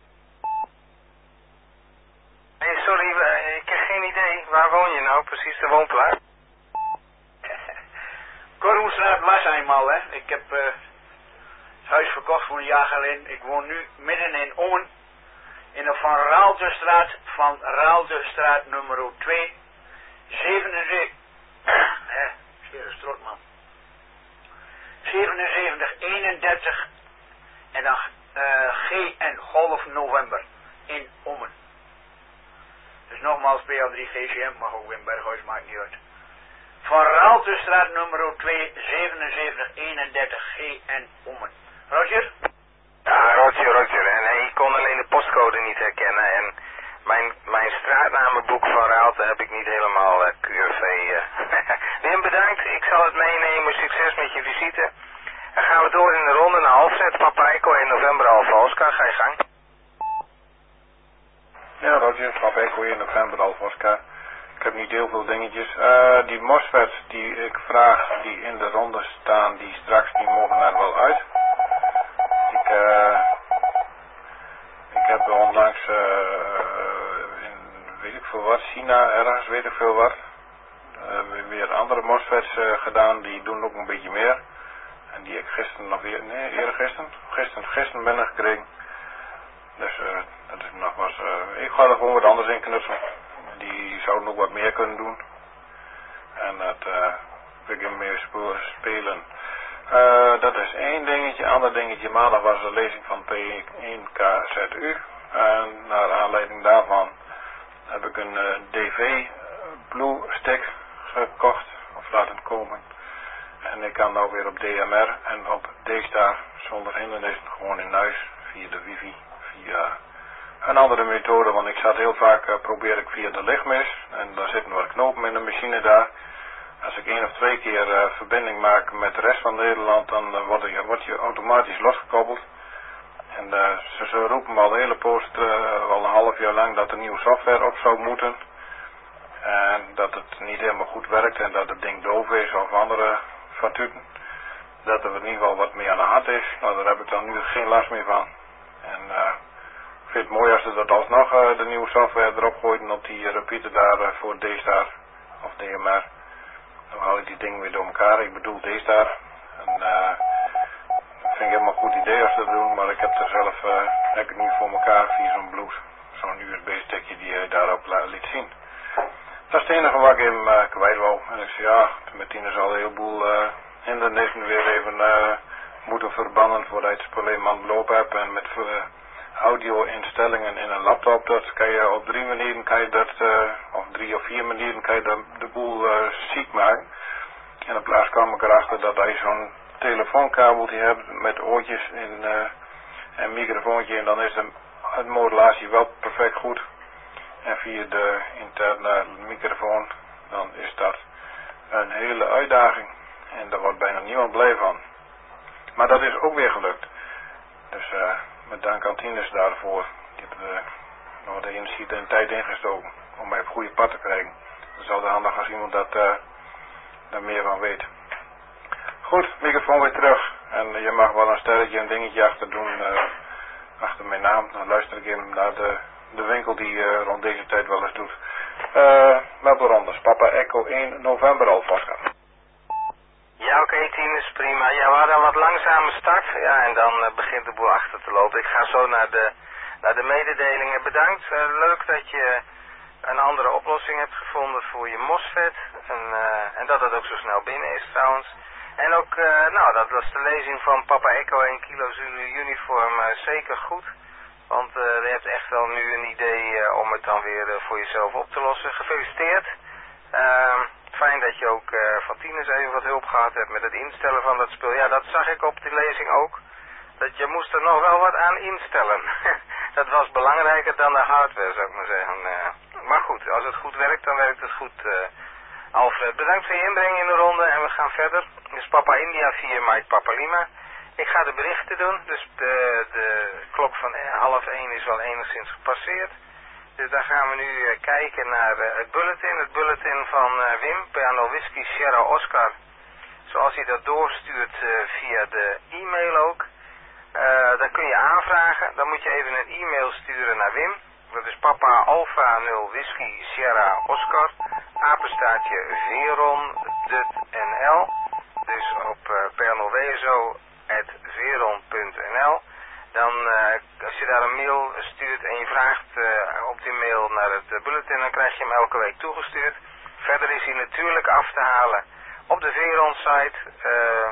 Speaker 1: Nee, sorry, ik heb geen idee. Waar woon je nou? Precies de woonplaats?
Speaker 7: Korhoenstraat was eenmaal, hè. Ik heb uh, het huis verkocht voor een jaar geleden. Ik woon nu midden in Ommen. In de Van Rauterstraat, Van Rauterstraat nummer twee, zevenenzeventig, hè, zeer strot man. zevenenzeventig eenendertig en dan uh, G en Golf November in Ommen. Dus nogmaals P L drie G C M, mag ook in Berghuis, maakt niet uit. Van Rauterstraat nummer twee, zevenenzeventig eenendertig G en Ommen. Roger?
Speaker 1: Ja, Roger, Roger. En hij kon alleen de postcode niet herkennen. En mijn, mijn straatnamenboek van Raalte heb ik niet helemaal uh, Q R V. Uh. Wim, bedankt. Ik zal het meenemen. Succes met je visite. Dan gaan we door in de ronde naar Halfzet, Papa Echo in november Alfa Oscar. Ga je gang.
Speaker 8: Ja, Roger. Papa Echo in november Alfa Oscar. Ik heb niet heel veel dingetjes. Uh, die MOSFETs die ik vraag, die in de ronde staan, die straks, die mogen er wel uit. Ik, uh, ik heb onlangs uh, in weet ik veel wat, China ergens, weet ik veel wat, uh, weer andere MOSFETs uh, gedaan, die doen ook een beetje meer. En die heb ik gisteren nog weer, nee, eerder gisteren, gisteren, gisteren binnengekregen. Dus uh, dat is nog wat, uh, ik ga er gewoon wat anders in knutselen. Die zouden ook wat meer kunnen doen. En dat uh, wil ik hem mee spelen. Uh, dat is één dingetje. Ander dingetje, maandag was de lezing van P één K Z U. En naar aanleiding daarvan heb ik een uh, D V Blue Stick gekocht. Of laten komen. En ik kan nou weer op D M R en op D-Star zonder hindernis gewoon in huis via de wifi. Via een andere methode, want ik zat heel vaak, uh, probeer ik via de lichtmis. En daar zitten wat knopen in de machine daar. Als ik één of twee keer uh, verbinding maak met de rest van Nederland, dan uh, word, je, word je automatisch losgekoppeld. En uh, ze, ze roepen al de hele post, uh, al een half jaar lang, dat er nieuwe software op zou moeten. En dat het niet helemaal goed werkt en dat het ding doof is of andere fatuten. Dat er in ieder geval wat mee aan de hand is. Nou, daar heb ik dan nu geen last meer van. En uh, ik vind het mooi als ze dat alsnog uh, de nieuwe software erop gooien op die repeater daar uh, voor D-Star of D M R. Dan haal ik die ding weer door elkaar. Ik bedoel D-Star. En uh, dat vind ik helemaal een goed idee als ze dat doen. Maar ik heb er zelf uh, heb ik het nu voor elkaar via zo'n Blues. Zo'n U S B-stickje die hij daarop uh, liet zien. Dat is het enige wat ik hem uh, kwijt wou. En ik zei ja, met Tine zal een heleboel uh, hindernissen weer even uh, moeten verbannen voordat je het probleem aan het lopen hebt. En met uh, audio-instellingen in een laptop, dat kan je op drie manieren kan je dat, uh, of drie of vier manieren kan je de, de boel uh, ziek maken. En op plaats kwam ik erachter dat hij zo'n telefoonkabeltje hebt met oortjes en uh, een microfoontje en dan is de, de modulatie wel perfect goed. En via de interne microfoon, dan is dat een hele uitdaging. En daar wordt bijna niemand blij van. Maar dat is ook weer gelukt. Dus uh, met dank aan Tines daarvoor. Die hebben uh, nog de energie en tijd ingestoken om mij op goede pad te krijgen. Dan zou het handig als iemand dat uh, daar meer van weet. Goed, microfoon weer terug. En je mag wel een sterretje en dingetje achter doen, uh, achter mijn naam. Dan luister ik even naar de, de winkel die uh, rond deze tijd wel eens doet. Uh, Meppelrondes, Papa Echo één november al vastgaan.
Speaker 1: Ja, oké, okay, tien is prima. Ja, we hadden een wat langzame start. Ja, en dan uh, begint de boel achter te lopen. Ik ga zo naar de, naar de mededelingen. Bedankt. Uh, leuk dat je een andere oplossing hebt gevonden voor je MOSFET. En, uh, en dat het ook zo snel binnen is trouwens. En ook, uh, nou, dat was de lezing van Papa Echo één Kilo Zulu Uniform uh, zeker goed. Want uh, je hebt echt wel nu een idee uh, om het dan weer uh, voor jezelf op te lossen. Gefeliciteerd. Uh, fijn dat je ook uh, van Tines even wat hulp gehad hebt met het instellen van dat spul. Ja, dat zag ik op die lezing ook. Dat je moest er nog wel wat aan instellen. Dat was belangrijker dan de hardware, zou ik maar zeggen. Uh, maar goed, als het goed werkt, dan werkt het goed. Uh, Alfred, bedankt voor je inbreng in de ronde en we gaan verder. Dus Papa India vier Mike Papa Lima. Ik ga de berichten doen, dus de, de klok van half één is wel enigszins gepasseerd. Dus dan gaan we nu uh, kijken naar uh, het bulletin. Het bulletin van uh, Wim, Piano Whisky Sierra Oscar. Zoals hij dat doorstuurt uh, via de e-mail ook. Uh, dan kun je aanvragen. Dan moet je even een e-mail sturen naar Wim. Dat is Papa Alpha nul Whisky Sierra Oscar. Apenstaartje Veron N L. Dus op uh, pernelwezo at veron punt n l. Dan, uh, als je daar een mail stuurt en je vraagt uh, op die mail naar het uh, bulletin, dan krijg je hem elke week toegestuurd. Verder is hij natuurlijk af te halen op de Veron-site uh,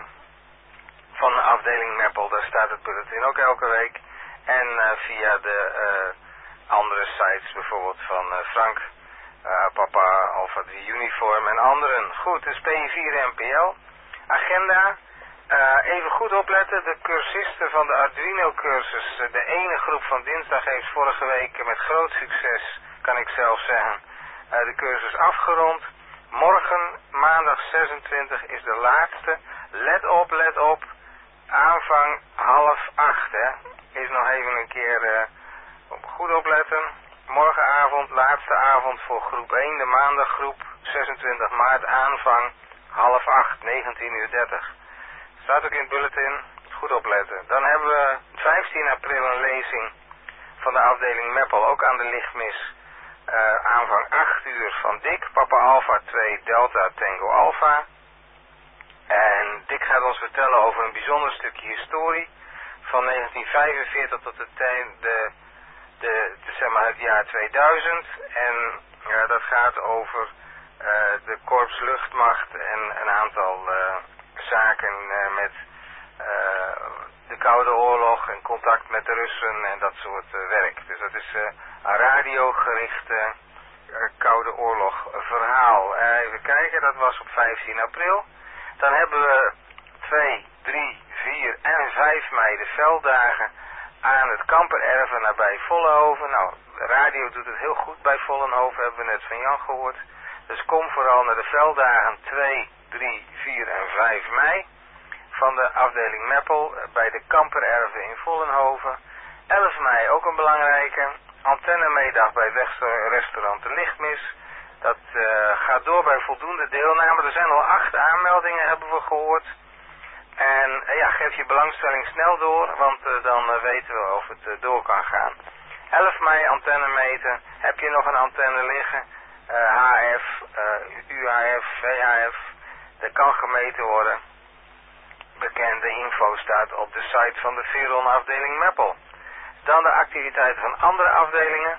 Speaker 1: van de afdeling Meppel. Daar staat het bulletin ook elke week. En uh, via de uh, andere sites, bijvoorbeeld van uh, Frank, uh, Papa Alpha drie Uniform en anderen. Goed, dus P vier M P L. Agenda. Uh, even goed opletten, de cursisten van de Arduino cursus, uh, de ene groep van dinsdag heeft vorige week met groot succes, kan ik zelf zeggen, uh, de cursus afgerond. Morgen, maandag zesentwintig, is de laatste. Let op, let op, aanvang half acht, hè. Is nog even een keer uh, goed opletten. Morgenavond, laatste avond voor groep één, de maandaggroep, zesentwintig maart, aanvang half acht, negentien uur dertig. Staat ook in het bulletin, goed opletten. Dan hebben we vijftien april een lezing van de afdeling Meppel, ook aan de lichtmis. Uh, aanvang acht uur van Dick, Papa Alpha twee Delta Tango Alpha. En Dick gaat ons vertellen over een bijzonder stukje historie van negentien vijfenveertig tot de, de, de, de, de, zeg maar het jaar tweeduizend. En uh, dat gaat over uh, de Korps Luchtmacht en een aantal uh, zaken uh, met uh, de Koude Oorlog en contact met de Russen en dat soort uh, werk. Dus dat is uh, een radiogerichte uh, Koude Oorlog verhaal. Uh, even kijken, dat was op vijftien april. Dan hebben we twee, drie, vier en vijf mei de velddagen aan het Kampererven nabij Vollenhoven. Nou, de radio doet het heel goed bij Vollenhoven, hebben we net van Jan gehoord. Dus kom vooral naar de velddagen twee, drie, vier en vijf mei van de afdeling Meppel bij de Kampererven in Vollenhoven. elf mei ook een belangrijke antennemiddag bij restaurant De Lichtmis. Dat uh, gaat door bij voldoende deelname. Er zijn al acht aanmeldingen, hebben we gehoord. En uh, ja, geef je belangstelling snel door, want uh, dan uh, weten we of het uh, door kan gaan. elf mei antenne meten. Heb je nog een antenne liggen? Uh, H F, uh, U H F, V H F. Dat kan gemeten worden. Bekende info staat op de site van de Veron afdeling Meppel. Dan de activiteiten van andere afdelingen.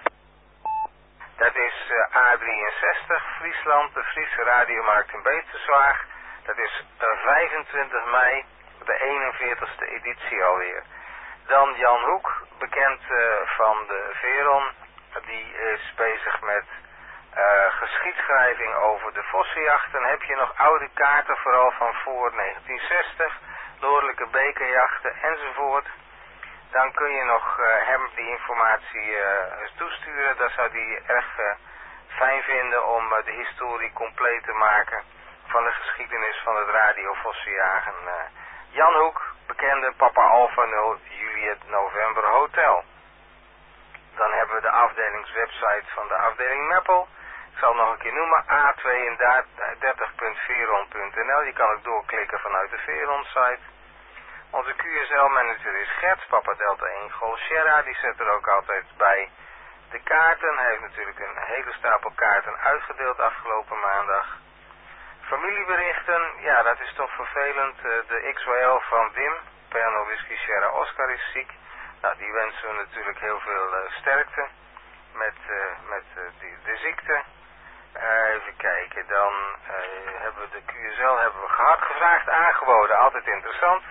Speaker 1: Dat is uh, A drieënzestig, Friesland, de Friese radiomarkt in Beesterswaag. Dat is uh, vijfentwintig mei, de eenenveertigste editie alweer. Dan Jan Hoek, bekend uh, van de Veron. Die is bezig met uh, geschiedschrijving over de vossenjacht. Dan heb je nog oude kaarten, vooral van voor negentien zestig. Noordelijke bekerjachten enzovoort. Dan kun je nog uh, hem die informatie uh, eens toesturen. Dat zou hij erg uh, fijn vinden om uh, de historie compleet te maken van de geschiedenis van het radiovossenjagen. Uh, Jan Hoek, bekende Papa Alpha nul Juliet November Hotel. Dan hebben we de afdelingswebsite van de afdeling Meppel. Ik zal het nog een keer noemen, a tweeëndertig punt veron punt n l. Je kan ook doorklikken vanuit de Veron site. Onze Q S L-manager is Gert, Papa Delta één Golf Sierra. Die zet er ook altijd bij de kaarten. Hij heeft natuurlijk een hele stapel kaarten uitgedeeld afgelopen maandag. Familieberichten, ja dat is toch vervelend. De X W L van Wim, Pernod Whisky Sierra Oscar is ziek. Nou, die wensen we natuurlijk heel veel uh, sterkte met, uh, met uh, die, de ziekte. Uh, even kijken, dan uh, hebben we de Q S L hebben we gehad, gevraagd, aangeboden, altijd interessant.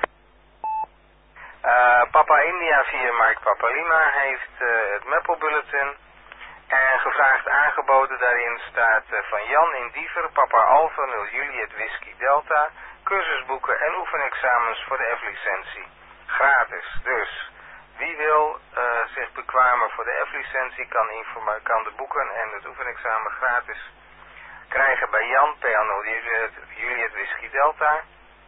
Speaker 1: Uh, Papa India via Mike Papa Lima heeft uh, het Maple Bulletin en gevraagd aangeboden. Daarin staat uh, van Jan in Diever, Papa Alpha nul Juliet Whisky Delta, cursusboeken en oefenexamens voor de F-licentie. Gratis, dus wie wil uh, zich bekwamen voor de F-licentie kan, kan de boeken en het oefenexamen gratis krijgen bij Jan, P nul Juliet, Juliet Whisky Delta.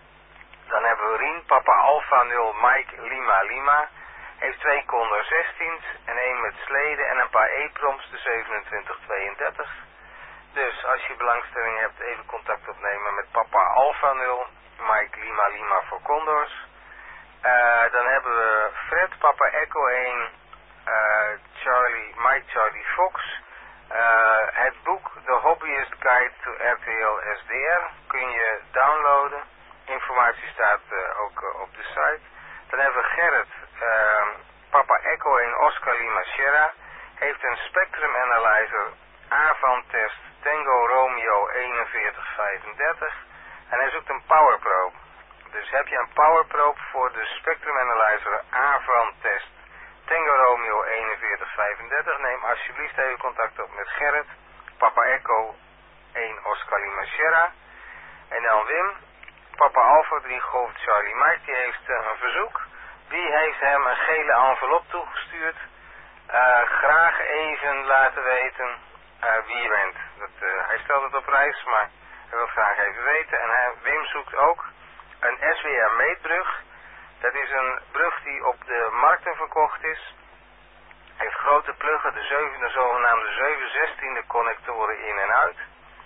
Speaker 1: Dan hebben we Rien, Papa Alpha nul Mike Lima Lima. Heeft twee Condor zestien's en één met sleden en een paar E-proms, de zevenentwintig tweeëndertig. Dus als je belangstelling hebt, even contact opnemen met Papa Alpha nul Mike Lima Lima voor Condors. Uh, dan hebben we Fred, Papa Echo één, uh, Charlie, Mike Charlie Fox. Uh, het boek The Hobbyist Guide to R T L S D R kun je downloaden. Informatie staat uh, ook uh, op de site. Dan hebben we Gerrit, uh, Papa Echo één Oscar Lima Sierra. Heeft een Spectrum Analyzer Avantest Tango Romeo eenenveertig vijfendertig. En hij zoekt een Powerprobe. Dus heb je een Powerprobe voor de Spectrum Analyzer Avantest Tango Romeo eenenveertig vijfendertig. Neem alsjeblieft even contact op met Gerrit, Papa Echo één Oscar Lima Sierra. En dan Wim, Papa Alpha drie Golf Charlie Mike, die heeft uh, een verzoek. Wie heeft hem een gele envelop toegestuurd? Uh, graag even laten weten uh, wie je bent. Dat, uh, hij stelt het op prijs, maar hij wil graag even weten. En hij, Wim zoekt ook een S W R meetbrug. Dat is een brug die op de markten verkocht is. Heeft grote pluggen, de, zeven, de zogenaamde zeven zestiende connectoren in en uit.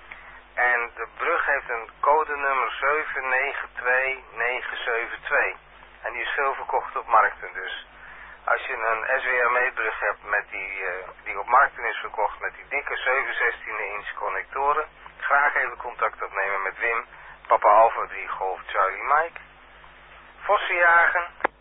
Speaker 1: En de brug heeft een codenummer zeven negen twee negen zeven twee. En die is veel verkocht op markten. Dus als je een S W R meetbrug hebt met die, uh, die op markten is verkocht met die dikke zeven zestiende inch connectoren. Graag even contact opnemen met Wim, Papa Alpha drie Golf Charlie Mike. Vossenjagen.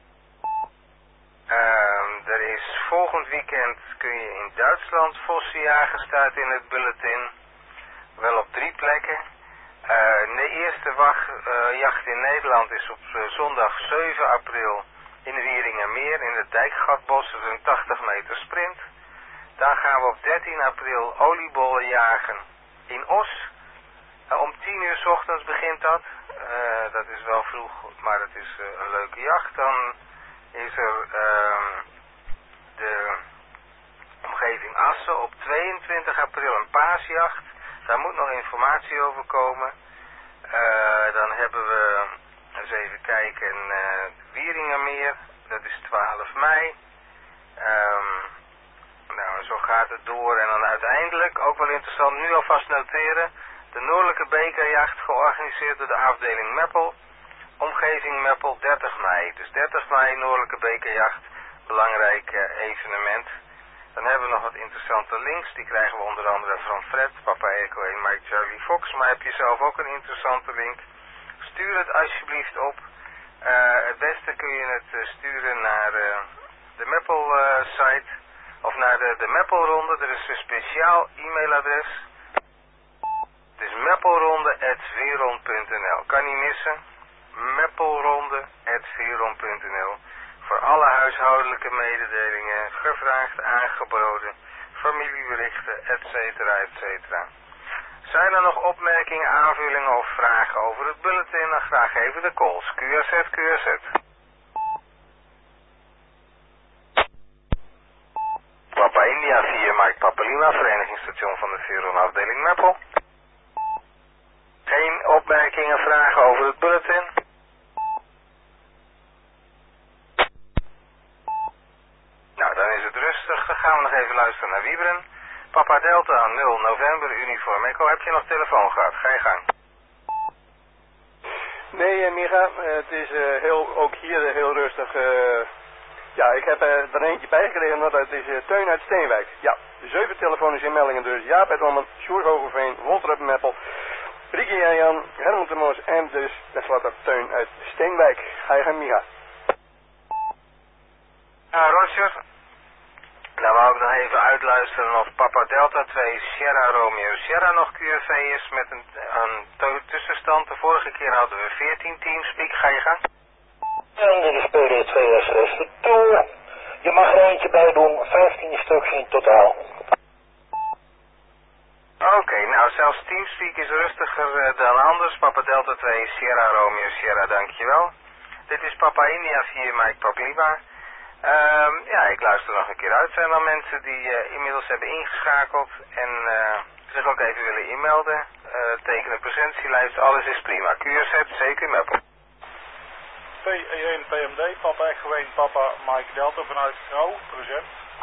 Speaker 1: Uh, er is volgend weekend kun je in Duitsland vossenjagen, staat in het bulletin. Wel op drie plekken. Uh, de eerste wacht, uh, jacht in Nederland is op uh, zondag zeven april in Wieringermeer in het Dijkgatbos. Dat is een tachtig meter sprint. Dan gaan we op dertien april oliebollen jagen in Os. Uh, om tien uur 's ochtends begint dat. Uh, dat is wel vroeg, maar het is uh, een leuke jacht. Dan is er uh, de omgeving Assen op tweeëntwintig april een paasjacht. Daar moet nog informatie over komen. Uh, dan hebben we, eens even kijken, uh, Wieringermeer. Dat is twaalf mei. Um, nou, zo gaat het door. En dan uiteindelijk, ook wel interessant, nu alvast noteren, de Noordelijke Bekerjacht georganiseerd door de afdeling Meppel. Omgeving Meppel, dertig mei. Dus dertig mei, Noordelijke Bekerjacht. Belangrijk uh, evenement. Dan hebben we nog wat interessante links. Die krijgen we onder andere van Fred, Papa Echo en Mike Charlie Fox. Maar heb je zelf ook een interessante link? Stuur het alsjeblieft op. Uh, het beste kun je het uh, sturen naar uh, de Meppel uh, site. Of naar de, de Meppelronde. Er is een speciaal e-mailadres. Het is meppelronde at veron punt n l. Kan niet missen. meppelronde at veron punt n l. Voor alle huishoudelijke mededelingen, gevraagd, aangeboden, familieberichten, et cetera, et cetera. Zijn er nog opmerkingen, aanvullingen of vragen over het bulletin? Dan graag even de calls. Q R Z, Q R Z. Papa India via Mike Papa Lima, verenigingsstation van de Veron afdeling Meppel. Geen opmerkingen, vragen over het bulletin? Nou, dan is het rustig. Dan gaan we nog even luisteren naar Wiebren. Papa Delta nul November Uniform Echo. Heb je nog telefoon gehad? Ga je gang.
Speaker 2: Nee, uh, Micha, uh, het is uh, heel, ook hier uh, heel rustig. Uh, ja, ik heb uh, er eentje bij gekregen, want het is uh, Teun uit Steenwijk. Ja, zeven telefonische inmeldingen dus. Jaap uit Ommen, Sjoerd Hogeveen, Wolter uit Meppel, Ricky en Jan, Herman de Moos en dus tenslotte Teun uit Steenwijk. Ga je gang, Micha.
Speaker 1: Ja, Roger. Dan wou ik nog even uitluisteren of Papa Delta twee Sierra Romeo Sierra nog Q F V is met een, een tussenstand. De vorige keer hadden we veertien teamspeak. Ga je gang?
Speaker 5: En dit is P D twee S S de Tour. Je mag er eentje bij doen, vijftien stuks in totaal.
Speaker 1: Oké, okay, nou zelfs teamspeak is rustiger uh, dan anders. Papa Delta twee Sierra Romeo Sierra, dankjewel. Dit is Papa India vier Mike Papliba. Um, ja, ik luister nog een keer uit. Zijn er mensen die uh, inmiddels hebben ingeschakeld en uh, zich ook even willen inmelden? Uh, tekenen presentielijst, alles is prima. Q R Z, zeker Meppel.
Speaker 8: P E één P M D, Papa Echo één, Papa Mike Delta vanuit Grauw, present.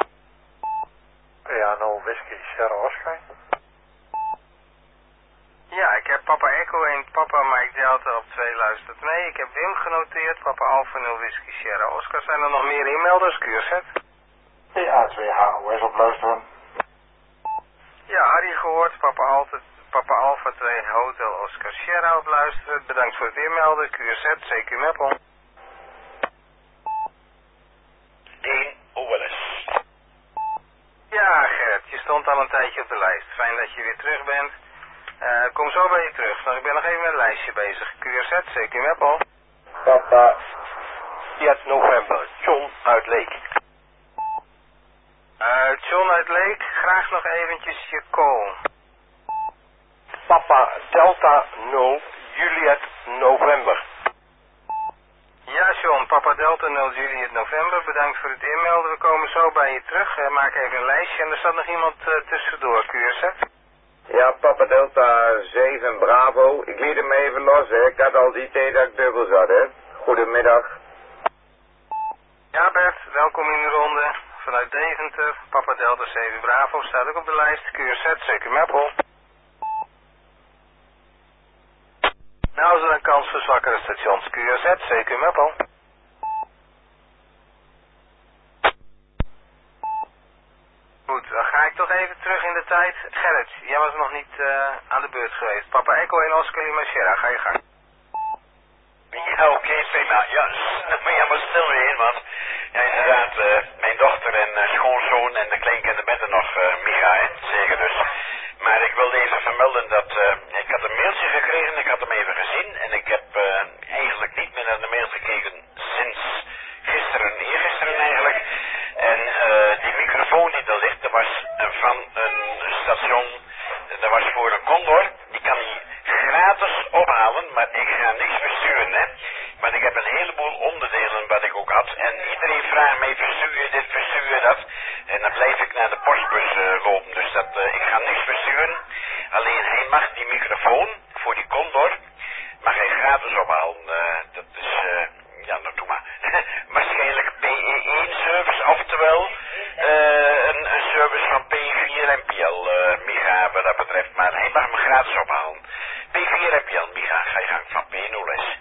Speaker 6: P A nul Whisky Sierra Oscar.
Speaker 1: Ja, ik heb Papa Echo één, Papa Mike Delta op twee luistert mee. Ik heb Wim genoteerd, Papa Alpha nul Whisky Sierra Oscar. Zijn er nog meer inmelders? Q R Z.
Speaker 6: P A twee H O S op luisteren.
Speaker 1: Ja, Harry gehoord, Papa Alpha, Papa Alpha twee Hotel Oscar Sierra op luisteren. Bedankt voor het inmelden. Q R Z, C Q Meppel.
Speaker 5: één O L S.
Speaker 1: Ja, Gerrit, je stond al een tijdje op de lijst. Fijn dat je weer terug bent. Uh, kom zo bij je terug. Nou, ik ben nog even met een lijstje bezig. Q R Z, C Q Meppel.
Speaker 2: Papa Fiat November, John uit Leek.
Speaker 1: Uh, John uit Leek, graag nog eventjes je call.
Speaker 2: Papa Delta nul Juliet November.
Speaker 1: Ja, John, Papa Delta nul Juliet November, bedankt voor het inmelden. We komen zo bij je terug. Uh, maak even een lijstje en er staat nog iemand uh, tussendoor, Q R Z.
Speaker 9: Ja, Papa Delta zeven Bravo. Ik liet hem even los, hè. Ik had al die thee dat ik dubbel zat, hè. Goedemiddag.
Speaker 1: Ja, Bert, welkom in de ronde. Vanuit Deventer, Papa Delta zeven Bravo, staat ook op de lijst. Q R Z, zeker Meppel. Nou is er een kans voor zwakkere stations. Q R Z, zeker Meppel. Goed, dan ga ik toch even terug in de tijd. Gerrit, jij was nog niet uh, aan de beurt geweest. Papa Echo en Oscar Lima Sierra, ga je gang.
Speaker 5: Ja, oké, okay, prima. Ja, maar ja, maar stil weer in, want ja, inderdaad, uh, mijn dochter en uh, schoonzoon en de kleinkinderen bent er nog, uh, Micha, hè, zeker dus. Maar ik wilde even vermelden dat, uh, ik had een mailtje gekregen, ik had hem even gezien en ik heb uh, eigenlijk niet meer naar de mail gekeken sinds gisteren, eergisteren eigenlijk. En uh, die microfoon die er ligt, dat was uh, van een station, dat was voor een Condor, die kan hij gratis ophalen, maar ik ga niks versturen, hè. Maar ik heb een heleboel onderdelen wat ik ook had. En iedereen vraagt mij, verstuur je dit, verstuur je dat. En dan blijf ik naar de postbus uh, lopen. Dus dat, uh, ik ga niks versturen. Alleen hij mag die microfoon voor die Condor, mag hij gratis ophalen. Uh, dat is, uh, ja, nou doe maar. Waarschijnlijk P E één service, oftewel uh, een, een service van P vier en P L, uh, Micha, wat dat betreft. Maar hij mag hem gratis ophalen. P vier en P L, Micha, ga je gang van P nul S.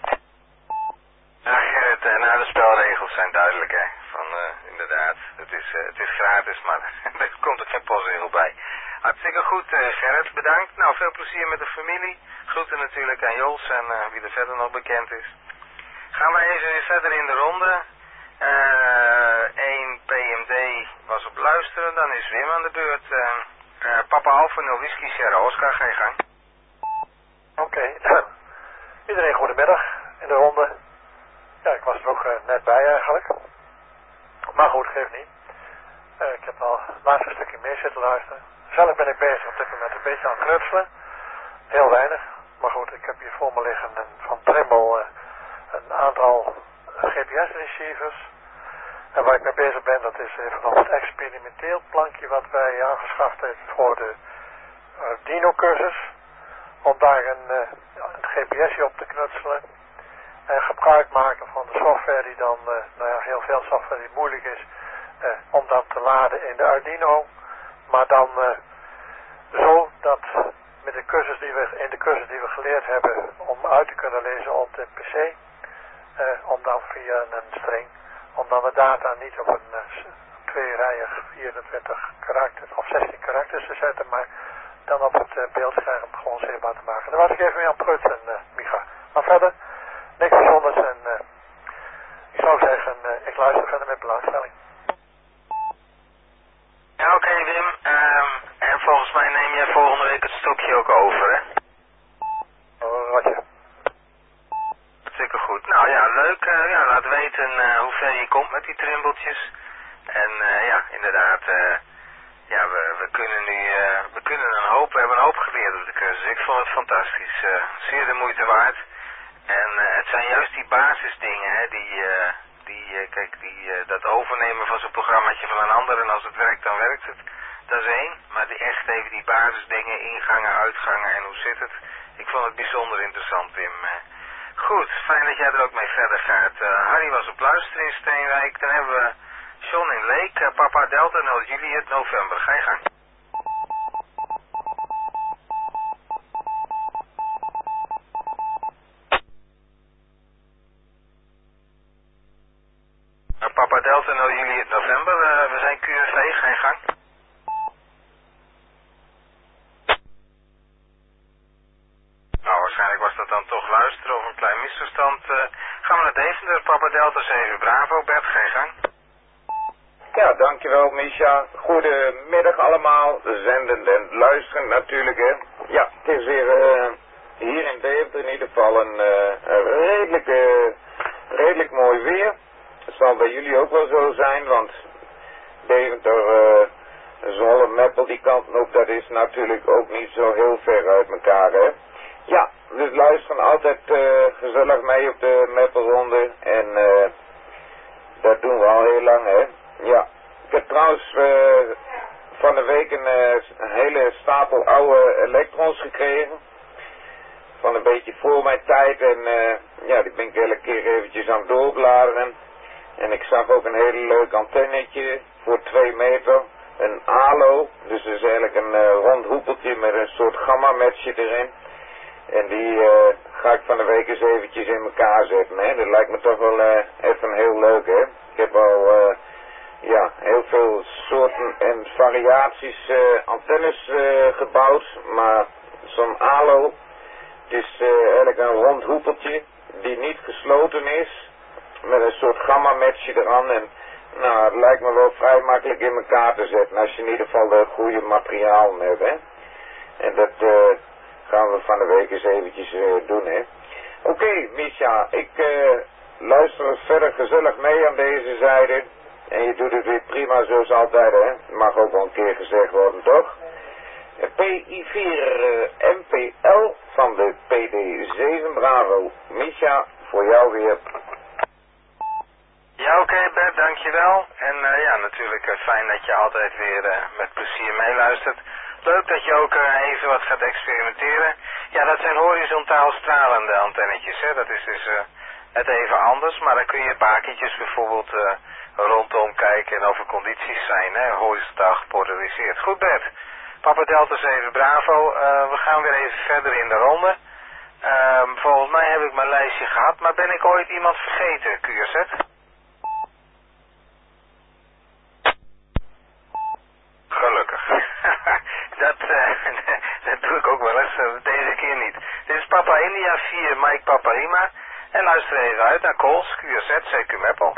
Speaker 1: Ja, Gerrit, uh, nou de spelregels zijn duidelijk, hè. Van, uh, inderdaad, het is, uh, het is gratis, maar er komt ook geen postregel bij. Hartstikke goed, uh, Gerrit, bedankt. Nou, veel plezier met de familie. Groeten natuurlijk aan Jos en uh, wie er verder nog bekend is. Gaan wij even weer verder in de ronde. Uh, één P M D was op luisteren, dan is Wim aan de beurt. Uh, uh, Papa Alpha nul Whisky Sierra Oscar, ga je gang.
Speaker 6: Oké. Okay. Iedereen goedemiddag in de ronde. Ja, ik was er ook uh, net bij eigenlijk. Maar goed, geeft niet. Uh, ik heb al het laatste stukje meer zitten luisteren. Zelf ben ik bezig op dit moment een beetje aan het knutselen. Heel weinig. Maar goed, ik heb hier voor me liggen een, van Trimble uh, een aantal G P S-receivers. En waar ik mee bezig ben, dat is even nog het experimenteel plankje wat wij aangeschaft hebben voor de Arduino-cursus. Om daar een, uh, een G P S'je op te knutselen. En gebruik maken van de software die dan, uh, nou ja, heel veel software die moeilijk is uh, om dan te laden in de Arduino. Maar dan uh, zo dat met de cursus die we, in de cursus die we geleerd hebben om uit te kunnen lezen op de pc, uh, om dan via een string, om dan de data niet op een uh, tweerijig vierentwintig karakters of zestien karakters te zetten, maar dan op het uh, beeldscherm gewoon zichtbaar te maken. Daar was ik even mee aan het prutsen, uh, Micha. Maar verder, niks bijzonders en uh, ik zou zeggen, uh, ik luister verder met belangstelling.
Speaker 1: Ja, oké okay, Wim. Um, en volgens mij neem jij volgende week het stokje ook over, hè?
Speaker 6: Oh, Roger.
Speaker 1: Hartstikke goed. Nou ja, leuk. Uh, ja, laat weten uh, hoe ver je komt met die trimbeltjes. En uh, ja, inderdaad, uh, ja, we, we kunnen nu, uh, we kunnen een hoop, we hebben een hoop geleerd op de cursus. Ik vond het fantastisch. Uh, zeer de moeite waard. En uh, het zijn juist die basisdingen, hè, die... Uh, Die, uh, kijk, die, uh, dat overnemen van zo'n programmaatje van een ander en als het werkt, dan werkt het. Dat is één. Maar die echt even die basisdingen, ingangen, uitgangen en hoe zit het. Ik vond het bijzonder interessant, Wim. Uh, goed, fijn dat jij er ook mee verder gaat. Uh, Harry was op luisteren in Steenwijk. Dan hebben we John in Leek, uh, Papa Delta nul Juliet November. Ga je gang. Papa Delta nul Juliet November, uh, we zijn Q F V, ga je gang. Nou, waarschijnlijk was dat dan toch luisteren of een klein misverstand. Uh, gaan we naar Deventer, Papa Delta zeven Bravo, Bert, ga je gang.
Speaker 9: Ja, dankjewel Misha. Goedemiddag allemaal, zendend en luisterend natuurlijk hè. Ja, het is weer uh, hier in Deventer in ieder geval een, uh, een redelijk, uh, redelijk mooi weer. Het zal bij jullie ook wel zo zijn, want Deventer, uh, Zwolle, Meppel, die kant op, dat is natuurlijk ook niet zo heel ver uit elkaar, hè. Ja, we luisteren altijd uh, gezellig mee op de Meppelronde en uh, dat doen we al heel lang, hè. Ja, ik heb trouwens uh, van de week een, uh, een hele stapel oude elektrons gekregen. Van een beetje voor mijn tijd en uh, ja, die ben ik elke keer eventjes aan het doorbladeren. En ik zag ook een hele leuk antennetje voor twee meter. Een halo, dus dat is eigenlijk een uh, rond hoepeltje met een soort gamma-matchje erin. En die uh, ga ik van de week eens eventjes in elkaar zetten. Hè. Dat lijkt me toch wel uh, even heel leuk, hè. Ik heb al uh, ja, heel veel soorten en variaties uh, antennes uh, gebouwd. Maar zo'n halo, het is uh, eigenlijk een rond hoepeltje die niet gesloten is. Met een soort gamma-matchje eraan en nou, het lijkt me wel vrij makkelijk in elkaar te zetten als je in ieder geval de goede materiaal hebt, hè. En dat uh, gaan we van de week eens eventjes uh, doen, hè. Oké, okay, Misha, ik uh, luister verder gezellig mee aan deze zijde. En je doet het weer prima zoals altijd, hè. Mag ook wel een keer gezegd worden, toch? P I vier uh, M P L van de P D zeven Bravo. Misha, voor jou weer.
Speaker 1: Ja, oké okay, Bert, dankjewel. En uh, ja, natuurlijk uh, fijn dat je altijd weer uh, met plezier meeluistert. Leuk dat je ook uh, even wat gaat experimenteren. Ja, dat zijn horizontaal stralende antennetjes, hè. Dat is dus uh, net even anders, maar dan kun je bakentjes bijvoorbeeld uh, rondom kijken en of er condities zijn, hè, horizontaal gepolariseerd. Goed Bert, Papa Delta zeven Bravo, uh, we gaan weer even verder in de ronde. Uh, volgens mij heb ik mijn lijstje gehad, maar ben ik ooit iemand vergeten, Q R Z? Gelukkig. dat, uh, dat doe ik ook wel eens, uh, deze keer niet. Dit is Papa India vier Mike Papa Rima. En luister even uit naar Kools, Q R Z, C Q Meppel.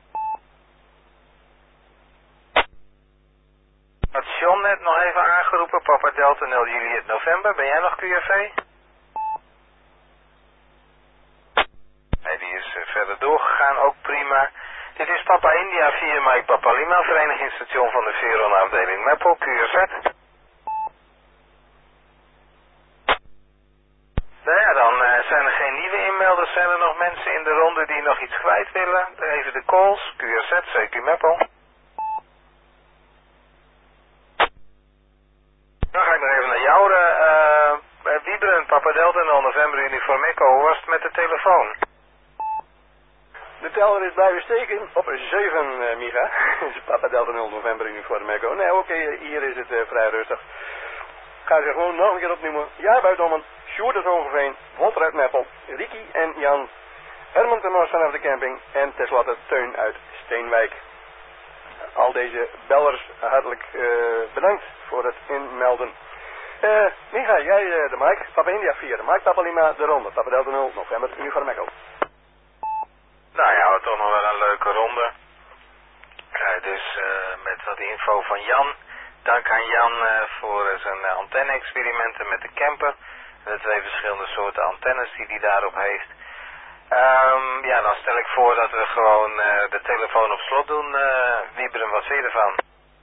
Speaker 1: Had John net nog even aangeroepen, Papa Delta nul Juliet November. Ben jij nog Q R V? Nee, die is uh, verder doorgegaan, ook prima. Dit is Papa India vier Mike Papa Lima, verenigingsstation van de Veron afdeling Meppel, Q R Z. Nou ja, dan uh, zijn er geen nieuwe inmelders. Zijn er nog mensen in de ronde die nog iets kwijt willen? Even de calls, Q R Z, C Q Meppel. Dan ga ik nog even naar jou. Uh, uh, Wieberen, Papa Delta nul November Uniform Echo. Hoe was het met de telefoon?
Speaker 2: De teller is blijven steken op zeven, uh, Micha. Papa Delta nul November Uniform Echo. Nee, oké, okay, hier is het uh, vrij rustig. ga ze gewoon nog een keer opnoemen. Ja, Buitommen, Sjoerd uit Hogeveen, Walter uit Meppel, Ricky en Jan, Herman ten Nos vanaf de camping en tenslotte Teun uit Steenwijk. Al deze bellers hartelijk uh, bedankt voor het inmelden. Uh, Micha, jij uh, de Mike, Papa India vier, de Mike, Papa Lima de ronde, Papa Delta nul, november, Uniform Echo.
Speaker 1: Nou ja, toch nog wel een leuke ronde. Uh, dus uh, met wat info van Jan. Dank aan Jan uh, voor uh, zijn uh, antenne-experimenten met de camper. De twee verschillende soorten antennes die hij daarop heeft. Um, ja, dan stel ik voor dat we gewoon uh, de telefoon op slot doen. Uh, Wieberen, wat vind je ervan?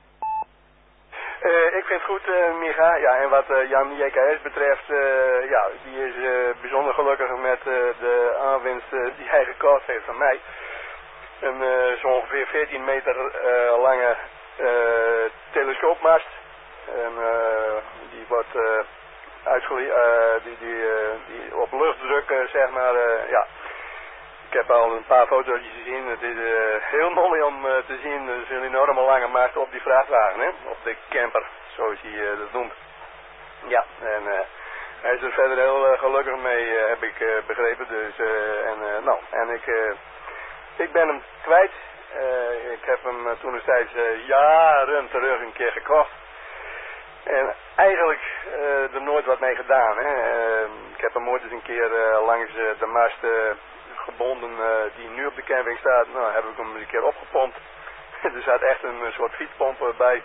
Speaker 2: Uh, ik vind het goed, uh, Micha. Ja, en wat uh, Jan J K S betreft, uh, ja, die is uh, bijzonder gelukkig met uh, de aanwinst uh, die hij gekocht heeft van mij. Een uh, zo ongeveer veertien meter uh, lange uh, telescoopmast. En uh, die wordt uh, uitgele- uh, die, die, uh, die op luchtdruk, uh, zeg maar, uh, ja. Ik heb al een paar foto's gezien. Het is uh, heel mooi om uh, te zien. Het is een enorme lange mast op die vrachtwagen, hè? Op de camper, zoals hij uh, dat noemt. Ja, en uh, hij is er verder heel uh, gelukkig mee, uh, heb ik uh, begrepen. Dus, uh, en, uh, nou, en ik, uh, ik ben hem kwijt. Uh, ik heb hem uh, toen destijds uh, jaren terug een keer gekocht. En eigenlijk uh, er nooit wat mee gedaan. Hè? Uh, ik heb hem ooit eens een keer uh, langs uh, de mast uh, gebonden uh, die nu op de camping staat. Nou, heb ik hem een keer opgepompt. Er zat echt een, een soort fietspomp bij.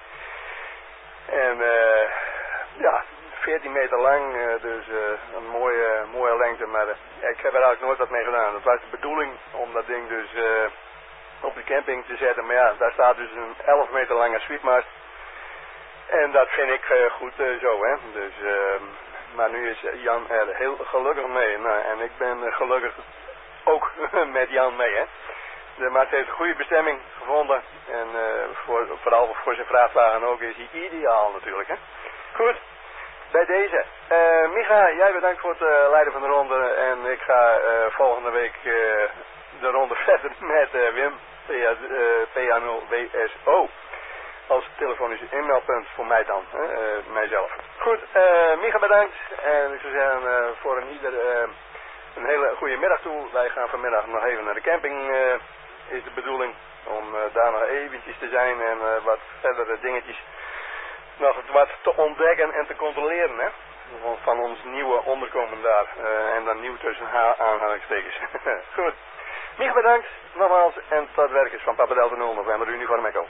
Speaker 2: En uh, ja, veertien meter lang, uh, dus uh, een mooie, mooie lengte. Maar uh, ik heb er eigenlijk nooit wat mee gedaan. Het was de bedoeling om dat ding dus uh, op de camping te zetten. Maar ja, daar staat dus een elf meter lange sweepmast. En dat vind ik uh, goed uh, zo, hè. Dus, uh, maar nu is Jan er heel gelukkig mee. Nou, en ik ben uh, gelukkig ook met Jan mee, hè. De mast heeft een goede bestemming gevonden. En uh, voor, vooral voor zijn vrachtwagen ook is hij ideaal natuurlijk, hè. Goed, bij deze. Uh, Micha, jij bedankt voor het uh, leiden van de ronde. En ik ga uh, volgende week uh, de ronde verder met uh, Wim, P A nul W S O. Als telefonisch inmeldpunt voor mij dan, hè, uh, mijzelf. Goed, uh, Micha bedankt. En ik zou zeggen uh, voor een ieder uh, een hele goede middag toe. Wij gaan vanmiddag nog even naar de camping, uh, is de bedoeling. Om uh, daar nog eventjes te zijn en uh, wat verdere dingetjes nog wat te ontdekken en te controleren, hè. Van, van ons nieuwe onderkomen daar. Uh, en dan nieuw tussen aanhalingstekens. Goed. Micha bedankt, nogmaals. En tot werkers van Papa Delta nul, November Uniform Echo.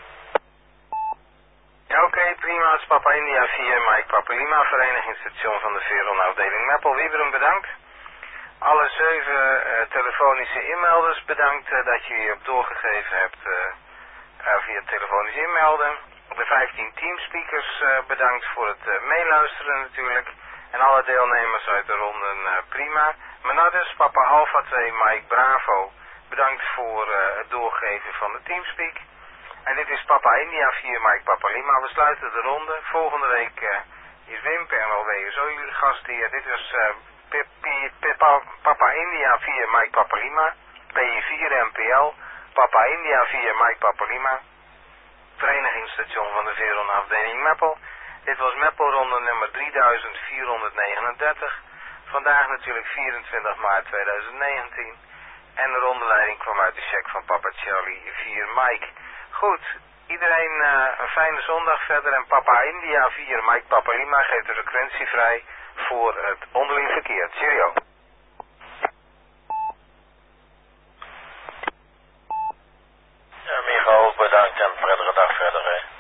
Speaker 1: Ja, oké, okay, prima. Het is Papa India vier, Mike Papa Lima, verenigingsstation van de Veron afdeling Meppel. Wieberen bedankt. Alle zeven uh, telefonische inmelders bedankt uh, dat je je op doorgegeven hebt uh, uh, via telefonisch inmelden. De vijftien teamspeakers uh, bedankt voor het uh, meeluisteren natuurlijk. En alle deelnemers uit de ronde uh, prima. Maar nou dus Papa Alpha twee, Mike Bravo. Bedankt voor uh, het doorgeven van de teamspeak. En dit is Papa India vier, Mike Papa Lima. We sluiten de ronde. Volgende week uh, is Wim, P N L W S O jullie gastheer. Dit is uh, P P P Papa India vier, Mike Papa Lima. P I vier M P L. Papa India vier, Mike Papa Lima. Verenigingsstation van de Veron afdeling Meppel. Dit was Meppel ronde nummer drieduizend vierhonderdnegenendertig. Vandaag natuurlijk vierentwintig maart tweeduizend negentien. En de rondeleiding kwam uit de check van Papa Charlie vier Mike. Goed, iedereen uh, een fijne zondag verder. En Papa India vier Mike Papa Lima geeft de frequentie vrij voor het onderling verkeer. Cheerio.
Speaker 5: Ja, Michael, bedankt en verdere dag verder, hè.